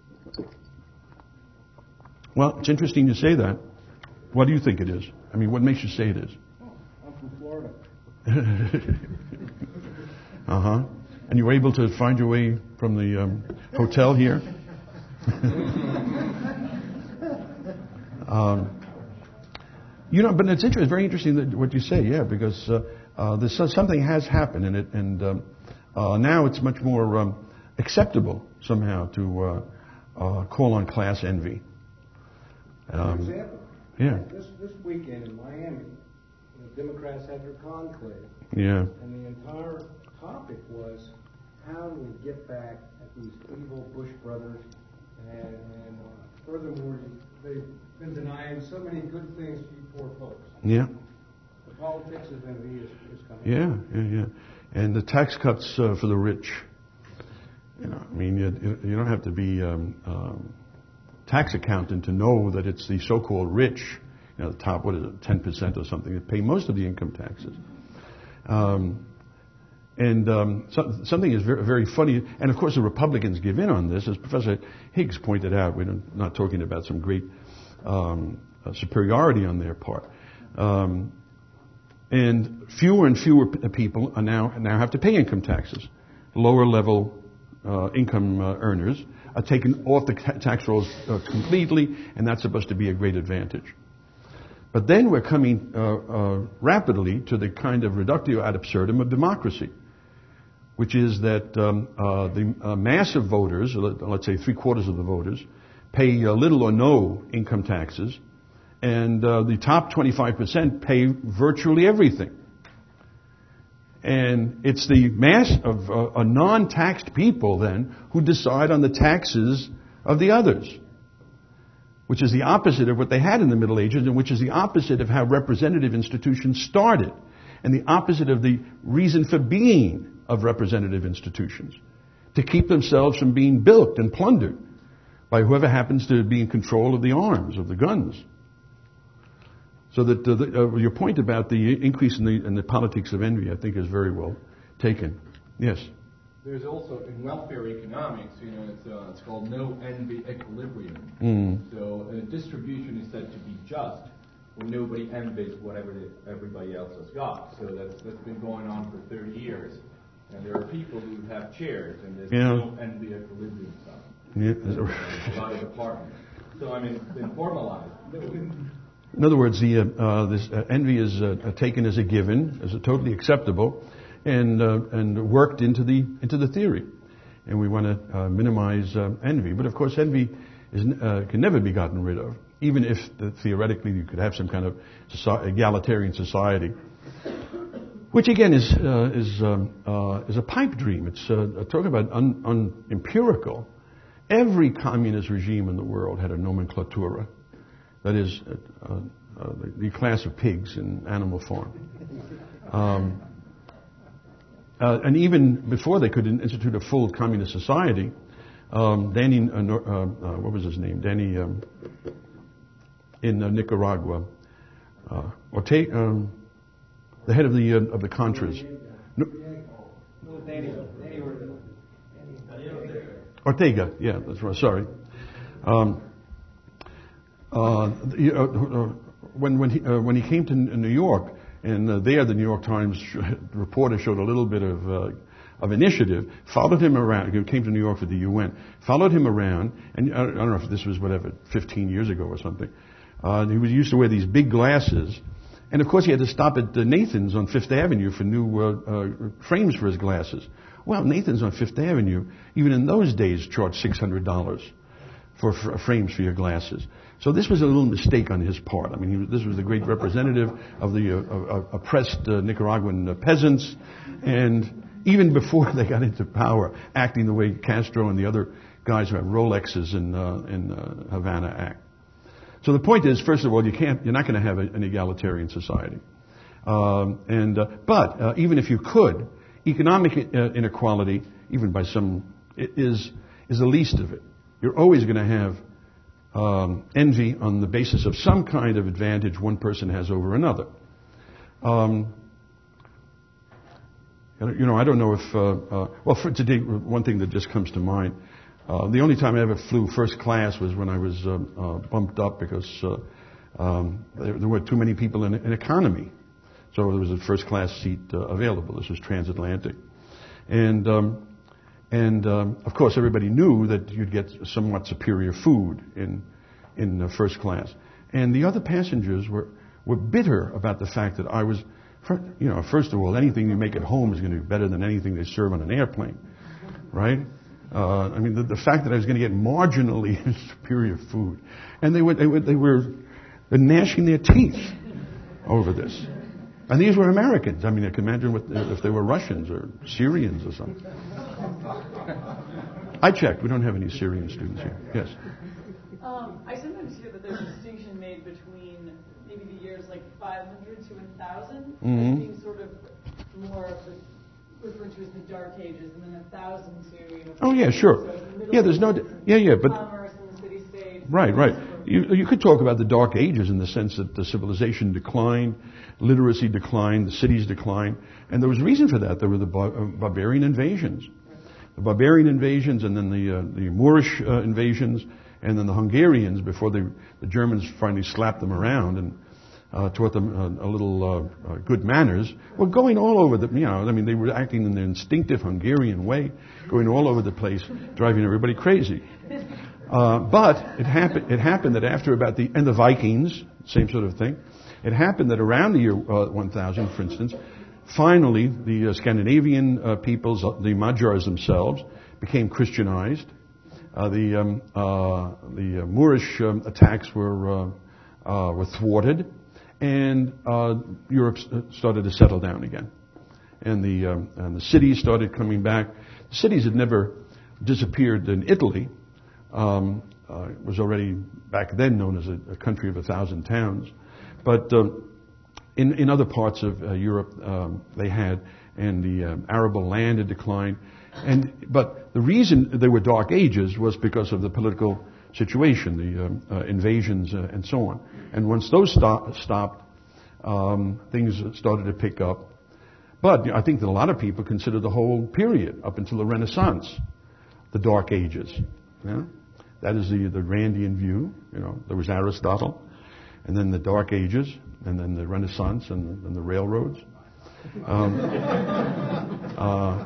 Well, it's interesting you say that. What do you think it is? I mean, what makes you say it is? Oh, I'm from Florida. Uh-huh. And you were able to find your way from the um, hotel here? um, you know, but it's interesting, very interesting that what you say, yeah, because uh, uh, there's something has happened in it, and um, uh, now it's much more um, acceptable somehow to uh, uh, call on class envy. Um, For example, yeah. This this weekend in Miami, the Democrats had their conclave. Yeah. And the entire topic was, how do we get back these evil Bush brothers, and, and uh, furthermore, they've been denying so many good things to you poor folks. Yeah. The politics of envy is, is coming. Yeah, yeah, yeah. And the tax cuts uh, for the rich. You know, I mean, you, you don't have to be um, um, tax accountant to know that it's the so-called rich, you know, the top, what is it, ten percent or something, that pay most of the income taxes. Um, and um, so, something is very, very funny, and of course the Republicans give in on this, as Professor Higgs pointed out. We're not talking about some great um, uh, superiority on their part. Um, and fewer and fewer p- people are now now have to pay income taxes. Lower level uh, income uh, earners are taken off the ta- tax rolls uh, completely, and that's supposed to be a great advantage. But then we're coming uh, uh, rapidly to the kind of reductio ad absurdum of democracy, which is that um, uh, the uh, mass of voters, let's say three quarters of the voters, pay uh, little or no income taxes, and uh, the top twenty-five percent pay virtually everything. And it's the mass of uh, a non-taxed people then who decide on the taxes of the others, which is the opposite of what they had in the Middle Ages, and which is the opposite of how representative institutions started, and the opposite of the reason for being of representative institutions, to keep themselves from being bilked and plundered by whoever happens to be in control of the arms, of the guns. So that uh, the, uh, your point about the increase in the, in the politics of envy, I think, is very well taken. Yes? There's also, in welfare economics, you know, it's, uh, it's called no envy equilibrium. Mm. So uh, distribution is said to be just when nobody envies whatever the, everybody else has got. So that's, that's been going on for thirty years. And there are people who have chairs, and there's yeah. no envy equilibrium stuff. Yeah. A lot of departments. So, I mean, it's been formalized. In other words, the, uh, uh, this uh, envy is uh, taken as a given, as a totally acceptable, and uh, and worked into the into the theory. And we want to uh, minimize uh, envy. But of course, envy is, uh, can never be gotten rid of, even if uh, theoretically you could have some kind of society, egalitarian society. Which again is uh, is um, uh, is a pipe dream. It's uh, talking about un, un, empirical. Every communist regime in the world had a nomenclatura, that is, uh, uh, the, the class of pigs in Animal Farm. Um, uh, and even before they could institute a full communist society, um, Danny, uh, uh, uh, what was his name? Danny um, in uh, Nicaragua, uh, Ortega. Um, The head of the uh, of the Contras, no, Ortega. Yeah, that's right. Sorry. Um, uh, the, uh, when when he uh, when he came to New York, and uh, there the New York Times reporter showed a little bit of uh, of initiative, followed him around. He came to New York for the U N, followed him around, and I don't know if this was whatever fifteen years ago or something. Uh, he was used to wear these big glasses. And of course, he had to stop at uh, Nathan's on Fifth Avenue for new uh, uh, frames for his glasses. Well, Nathan's on Fifth Avenue, even in those days, charged six hundred dollars for, for frames for your glasses. So this was a little mistake on his part. I mean, he was, this was the great representative of the uh, uh, oppressed uh, Nicaraguan uh, peasants, and even before they got into power, acting the way Castro and the other guys who have Rolexes in, uh, in uh, Havana act. So the point is, first of all, you can't, you're not going to have a, an egalitarian society. Um, and uh, but uh, even if you could, economic uh, inequality, even by some, is is the least of it. You're always going to have um, envy on the basis of some kind of advantage one person has over another. Um, you know, I don't know if uh, uh, well, for today, one thing that just comes to mind. Uh, the only time I ever flew first class was when I was uh, uh, bumped up because uh, um, there, there were too many people in, in economy. So there was a first class seat uh, available. This was transatlantic. And, um, and um, of course, everybody knew that you'd get somewhat superior food in, in uh, first class. And the other passengers were, were bitter about the fact that I was, you know, first of all, anything you make at home is going to be better than anything they serve on an airplane, right? Uh, I mean, the, the fact that I was going to get marginally superior food, and they were they were they were gnashing their teeth over this. And these were Americans. I mean, I can imagine what, if they were Russians or Syrians or something. I checked. We don't have any Syrian students here. Yes. Um, I sometimes hear that there's a distinction made between maybe the years like five hundred to one thousand Mm-hmm. as being sort of more of the, referred to as the Dark Ages, and then one thousand to, you know, Oh, yeah, sure. so the Yeah, there's no... Middle Yeah, yeah, but... commerce and the city-state. Right, right. You, you could talk about the Dark Ages in the sense that the civilization declined, literacy declined, the cities declined, and there was reason for that. There were the bar- uh, barbarian invasions. The barbarian invasions, and then the, uh, the Moorish uh, invasions, and then the Hungarians before they, the Germans finally slapped them around and uh, taught them uh, a little uh, uh, good manners. Were going all over the, you know, I mean, they were acting in their instinctive Hungarian way, going all over the place, driving everybody crazy. Uh, but it happened, it happened that after about the, and the Vikings, same sort of thing, it happened that around the year uh, one thousand, for instance, finally the uh, Scandinavian uh, peoples, uh, the Magyars themselves, became Christianized. Uh, the um, uh, the uh, Moorish um, attacks were uh, uh, were thwarted, and uh, Europe started to settle down again, and the um, and the cities started coming back. The cities had never disappeared in Italy. Um, uh, it was already back then known as a, a country of a thousand towns, but um, in in other parts of uh, Europe um, they had, and the um, arable land had declined. And but the reason there were dark ages was because of the political situation, the um, uh, invasions uh, and so on. And once those stop, stopped, um, things started to pick up. But I think that a lot of people consider the whole period up until the Renaissance the dark ages. Yeah? That is the the Randian view. You know, there was Aristotle, and then the dark ages, and then the Renaissance, and, and the railroads. Um, uh,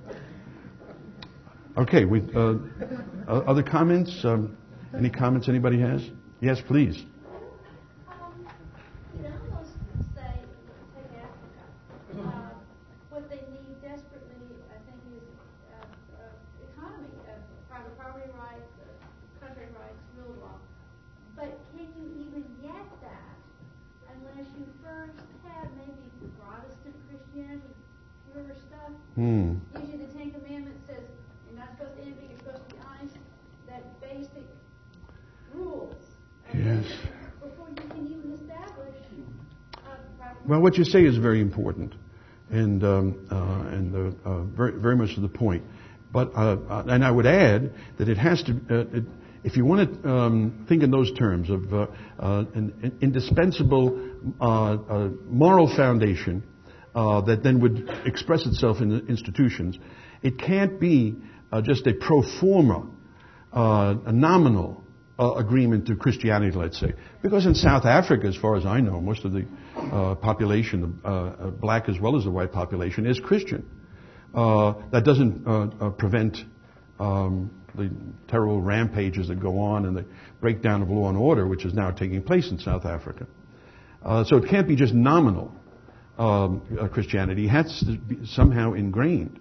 Okay, we, uh, other comments? Um, any comments anybody has? Yes, please. Um, you know, almost say, take Africa. Uh, what they need desperately, I think, is uh, uh, economy, uh, private property rights, uh, country rights, rule of law. But can you even get that unless you first have maybe Protestant Christianity, pure stuff? Hmm. Usually the Ten Commandments says, you're not supposed to envy, you're supposed to be honest. That basic rules. Yes. Before you can even establish uh, private. Well, what you say is very important, and um, uh, and uh, uh, very very much to the point. But uh, uh, and I would add that it has to. Uh, it, if you want to um, think in those terms of uh, uh, an, an indispensable uh, uh, moral foundation uh, that then would express itself in the institutions, it can't be Uh, just a pro forma, uh, a nominal uh, agreement to Christianity, let's say. Because in South Africa, as far as I know, most of the uh, population, uh, uh, black as well as the white population, is Christian. Uh, that doesn't uh, uh, prevent um, the terrible rampages that go on and the breakdown of law and order, which is now taking place in South Africa. Uh, so it can't be just nominal um, uh, Christianity. It has to be somehow ingrained.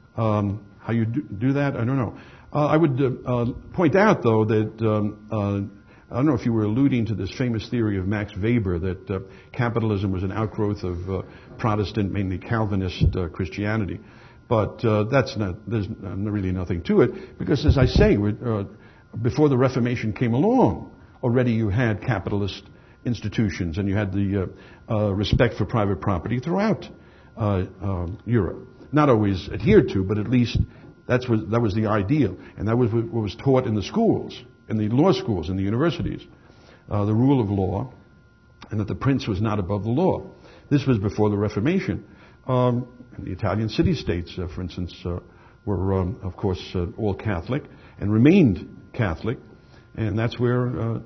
Um, How you do, do that, I don't know. Uh, I would uh, uh, point out, though, that um, uh, I don't know if you were alluding to this famous theory of Max Weber that uh, capitalism was an outgrowth of uh, Protestant, mainly Calvinist uh, Christianity. But uh, that's not. There's really nothing to it because, as I say, uh, before the Reformation came along, already you had capitalist institutions and you had the uh, uh, respect for private property throughout uh, uh, Europe. Not always adhered to, but at least that's what, that was the ideal. And that was what was taught in the schools, in the law schools, in the universities. Uh, the rule of law, and that the prince was not above the law. This was before the Reformation. Um, and the Italian city-states, uh, for instance, uh, were, um, of course, uh, all Catholic and remained Catholic. And that's where uh,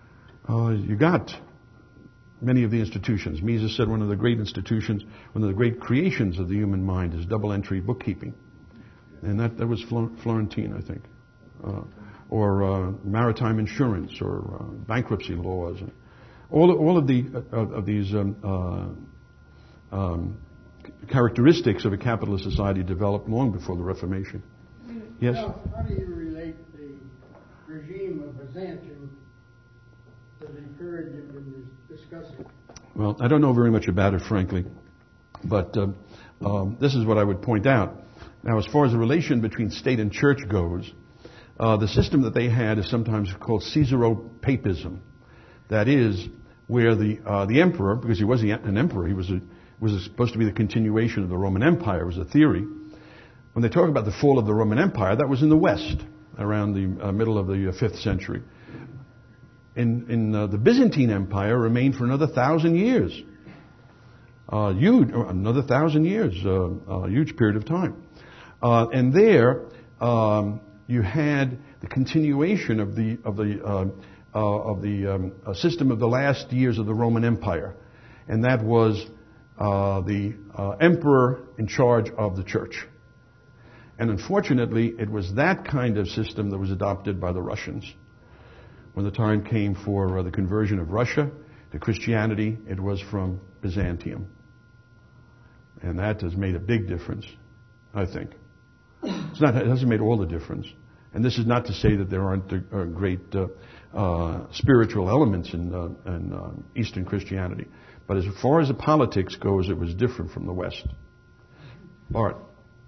uh, you got many of the institutions. Mises said one of the great institutions, one of the great creations of the human mind is double-entry bookkeeping. And that, that was Flor- Florentine, I think. Uh, or uh, maritime insurance, or uh, bankruptcy laws. And all, all of, the, uh, of these um, uh, um, characteristics of a capitalist society developed long before the Reformation. Yes? Now, how do you relate the regime of Byzantium to the period you've been discussing? Well, I don't know very much about it, frankly. But uh, um, this is what I would point out. Now, as far as the relation between state and church goes, uh, the system that they had is sometimes called Caesaropapism. That is, where the uh, the emperor, because he was an emperor, he was a, was supposed to be the continuation of the Roman Empire. It was a theory. When they talk about the fall of the Roman Empire, that was in the West, around the uh, middle of the uh, fifth century. In, in uh, the Byzantine Empire remained for another thousand years. Uh, huge, another thousand years, uh, a huge period of time. Uh, and there, um, you had the continuation of the of the uh, uh, of the um, uh, system of the last years of the Roman Empire, and that was uh, the uh, emperor in charge of the church. And unfortunately, it was that kind of system that was adopted by the Russians. When the time came for uh, the conversion of Russia to Christianity, it was from Byzantium. And that has made a big difference, I think. It's not, it hasn't made all the difference. And this is not to say that there aren't uh, great uh, uh, spiritual elements in, uh, in uh, Eastern Christianity. But as far as the politics goes, it was different from the West. Bart.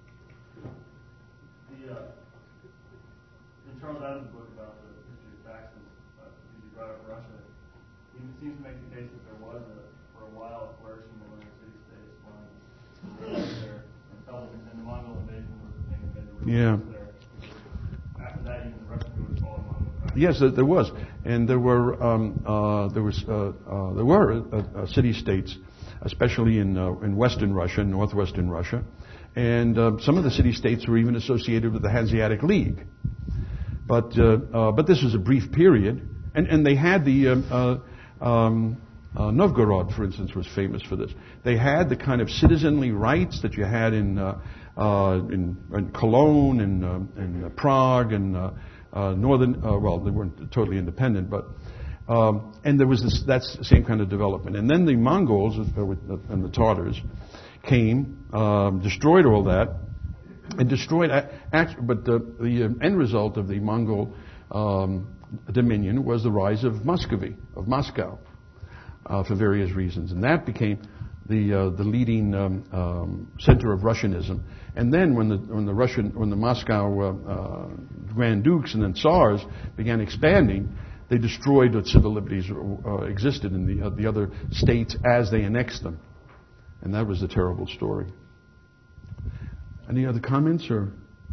The, uh, in Charles Adams' book about the history of taxes, uh, you brought up Russia, he seems to make the case that there was, a, for a while, a flourishing Millennium city-states when they were there, and the Mongol invasion was the thing that made the Yeah. there. After that, even the Russian was falling Mongol. Yes, there was, and there were um, uh, there was uh, uh, there were uh, uh, city-states, especially in uh, in Western Russia, northwestern Russia, and uh, some of the city-states were even associated with the Hanseatic League. But uh, uh, but this was a brief period, and and they had the uh, uh, um, uh, Novgorod, for instance, was famous for this. They had the kind of citizenly rights that you had in uh, uh, in, in Cologne and uh, in uh, Prague and uh, uh, northern. Uh, well, they weren't totally independent, but um, and there was this, that's the same kind of development. And then the Mongols uh, with, uh, and the Tatars came, um, destroyed all that. And destroyed, actually, but the, the end result of the Mongol um, dominion was the rise of Muscovy, of Moscow, uh, for various reasons, and that became the uh, the leading um, um, center of Russianism. And then, when the when the Russian when the Moscow uh, uh, Grand Dukes and then Tsars began expanding, they destroyed what civil liberties uh, existed in the uh, the other states as they annexed them, and that was a terrible story. Any other comments or?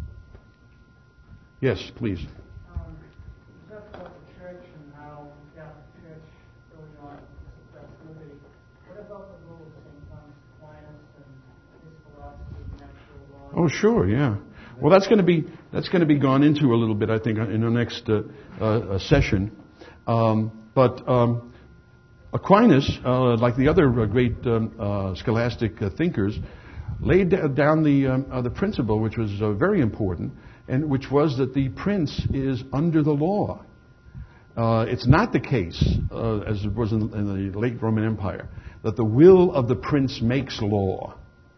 Yes, please. Um, you talked about the church and how the Catholic Church really ought to suppress liberty. What about the role of Saint Thomas Aquinas and his philosophy of natural law? Oh, sure, yeah. Well, that's going to be that's going to be gone into a little bit, I think, in our next uh, uh, session. Um, but um, Aquinas, uh, like the other uh, great um, uh, scholastic uh, thinkers, laid down the um, uh, the principle, which was uh, very important, and which was that the prince is under the law. Uh, it's not the case, uh, as it was in, in the late Roman Empire, that the will of the prince makes law.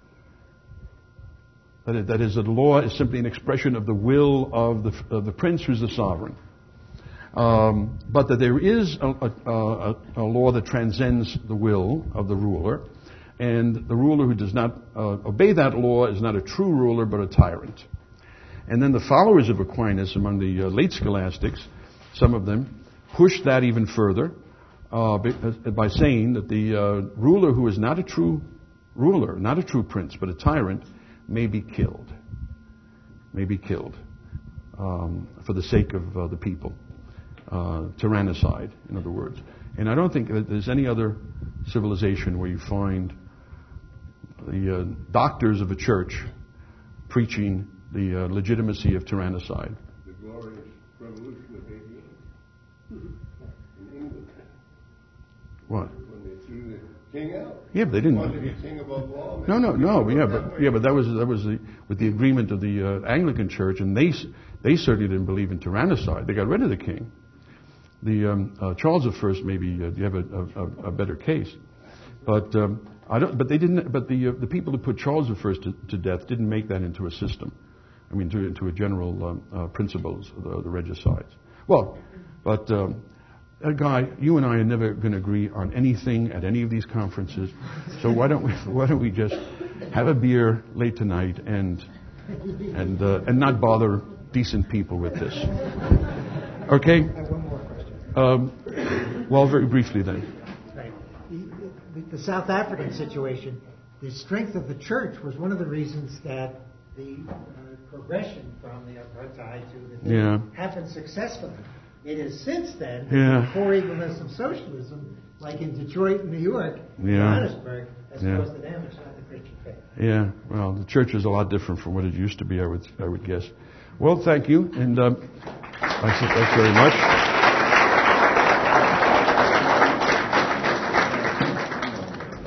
That is, that is, that the law is simply an expression of the will of the of the prince, who's the sovereign. Um, but that there is a, a, a, a law that transcends the will of the ruler. And the ruler who does not uh, obey that law is not a true ruler, but a tyrant. And then the followers of Aquinas among the uh, late scholastics, some of them, pushed that even further uh, by saying that the uh, ruler who is not a true ruler, not a true prince, but a tyrant, may be killed. May be killed um, for the sake of uh, the people. Uh, tyrannicide, in other words. And I don't think that there's any other civilization where you find the uh, doctors of a church preaching the uh, legitimacy of tyrannicide. The glorious revolution of eighty-eight in England. What? When they threw the king out. Yeah, but they didn't. Wanted to be king above all. No, no, no. Yeah, but yeah, but that was that was the, with the agreement of the uh, Anglican Church, and they they certainly didn't believe in tyrannicide. They got rid of the king. The um, uh, Charles the First, maybe uh, you have a, a, a better case, but um, I don't. But they didn't. But the uh, the people who put Charles the First to, to death didn't make that into a system. I mean, to, into a general um, uh, principles of the, the regicides. Well, but um, uh, Guy, you and I are never going to agree on anything at any of these conferences. So why don't we why don't we just have a beer late tonight and and uh, and not bother decent people with this. Okay? I have one more question. Um, well, very briefly then. Right. The, the, the South African situation, the strength of the church was one of the reasons that the uh, progression from the apartheid to the Yeah. happened successfully. It is since then, Yeah. before evilness of socialism, like in Detroit and New York, Yeah. Johannesburg, has Yeah. caused the damage, not the Christian faith. Yeah, well, the church is a lot different from what it used to be, I would, I would guess. Well, thank you, and um, I think thanks very much.